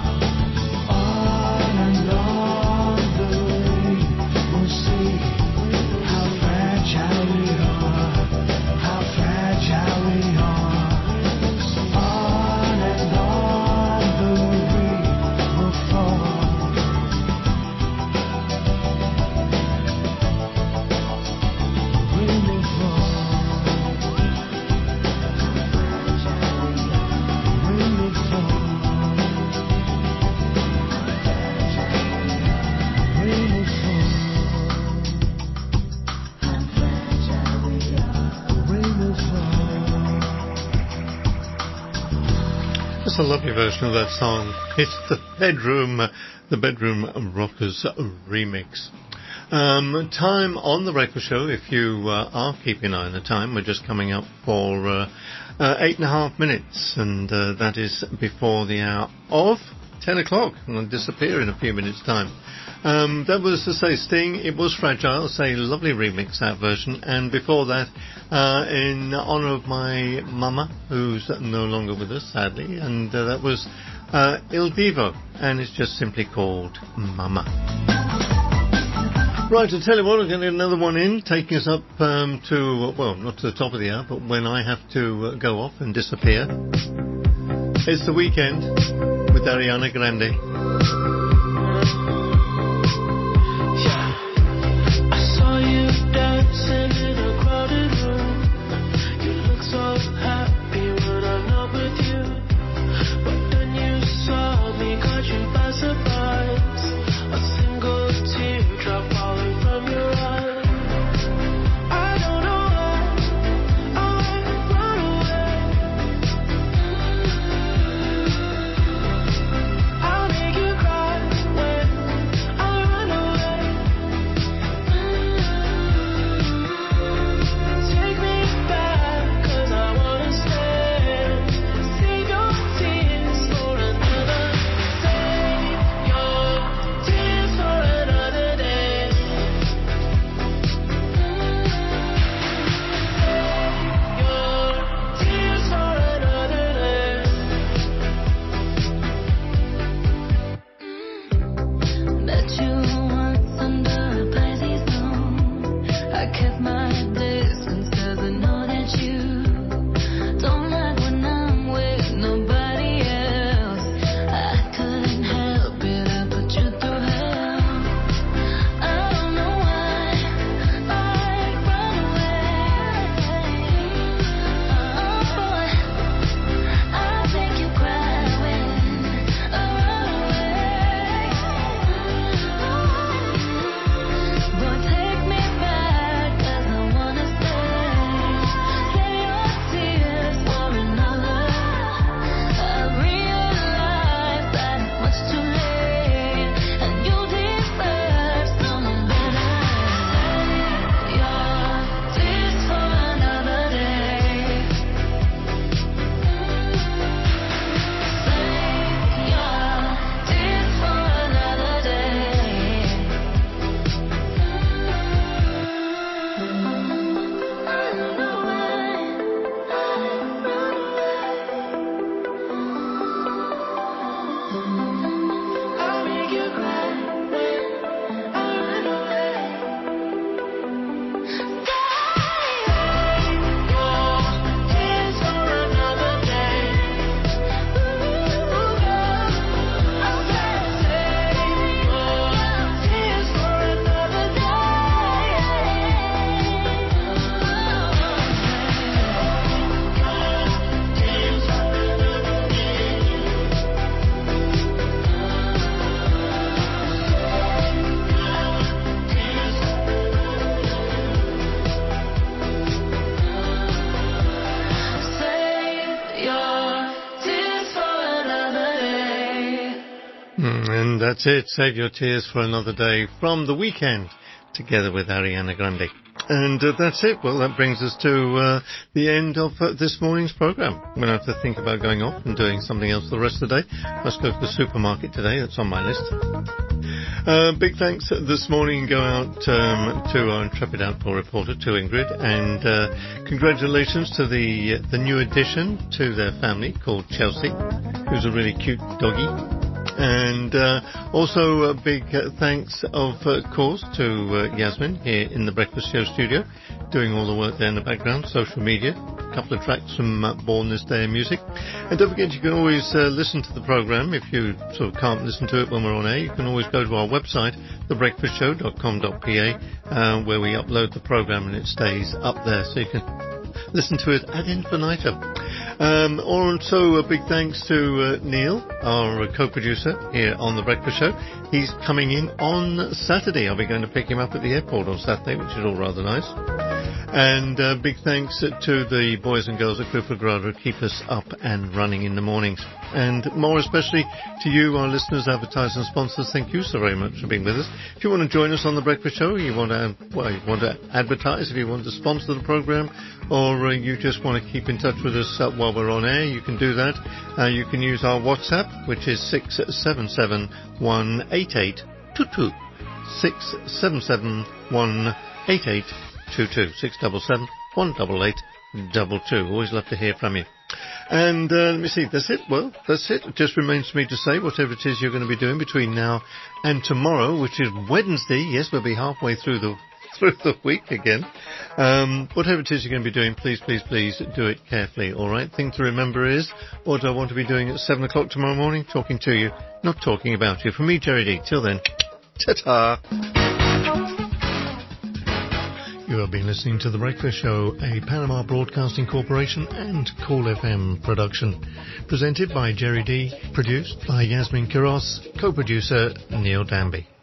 That's a lovely version of that song. It's the Bedroom Rockers remix. Time on the Breakfast Show, if you are keeping an eye on the time, we're just coming up for 8.5 minutes, and that is before the hour of 10 o'clock, and I'll disappear in a few minutes' time. That was to say Sting, It Was Fragile, say lovely remix, that version. And before that, in honour of my mama, who's no longer with us, sadly, and that was Il Divo, and it's just simply called Mama. Right, I'll tell you what, I'm going to get another one in, taking us up to, well, not to the top of the hour, but when I have to go off and disappear. It's The Weekend with Ariana Grande. Dancing in a crowded room, you look so happy when I'm not with you. But then you saw me, caught you by surprise. A single teardrop falling from your eye. I don't know why I run away. I'll make you cry. That's it. Save your tears for another day from The Weekend, together with Ariana Grande. And that's it. Well, that brings us to the end of this morning's program. I'm going to have to think about going off and doing something else the rest of the day. Must go to the supermarket today. That's on my list. Big thanks this morning go out to our intrepid outdoor reporter, to Ingrid, and congratulations to the new addition to their family called Chelsea, who's a really cute doggy. And also a big thanks, of course, to Yasmin here in the Breakfast Show studio, doing all the work there in the background, social media, a couple of tracks from Born This Day in music. And don't forget, you can always listen to the program. If you sort of can't listen to it when we're on air, you can always go to our website, thebreakfastshow.com.pa, where we upload the program and it stays up there, so you can listen to it ad infinitum. Also, a big thanks to Neil, our co-producer here on The Breakfast Show. He's coming in on Saturday. I'll be going to pick him up at the airport on Saturday, which is all rather nice. And big thanks to the boys and girls at Cruflo Grada who keep us up and running in the mornings. And more especially to you, our listeners, advertisers and sponsors, thank you so very much for being with us. If you want to join us on The Breakfast Show, you want to advertise, if you want to sponsor the program, or you just want to keep in touch with us while we're on air, you can do that. You can use our WhatsApp, which is 677-18822. 677-18822. 677-18822. Always love to hear from you. And let me see, that's it. Well, that's it. It just remains for me to say whatever it is you're going to be doing between now and tomorrow, which is Wednesday. Yes, we'll be halfway through the week again. Whatever it is you're going to be doing, please do it carefully, all right? Thing to remember is, what do I want to be doing at 7 o'clock tomorrow morning? Talking to you, not talking about you. From me, Jerry D. Till then, ta-ta. You have been listening to The Breakfast Show, a Panama Broadcasting Corporation and Cool FM production. Presented by Jerry D. Produced by Yasmin Quiros. Co-producer Neil Danby.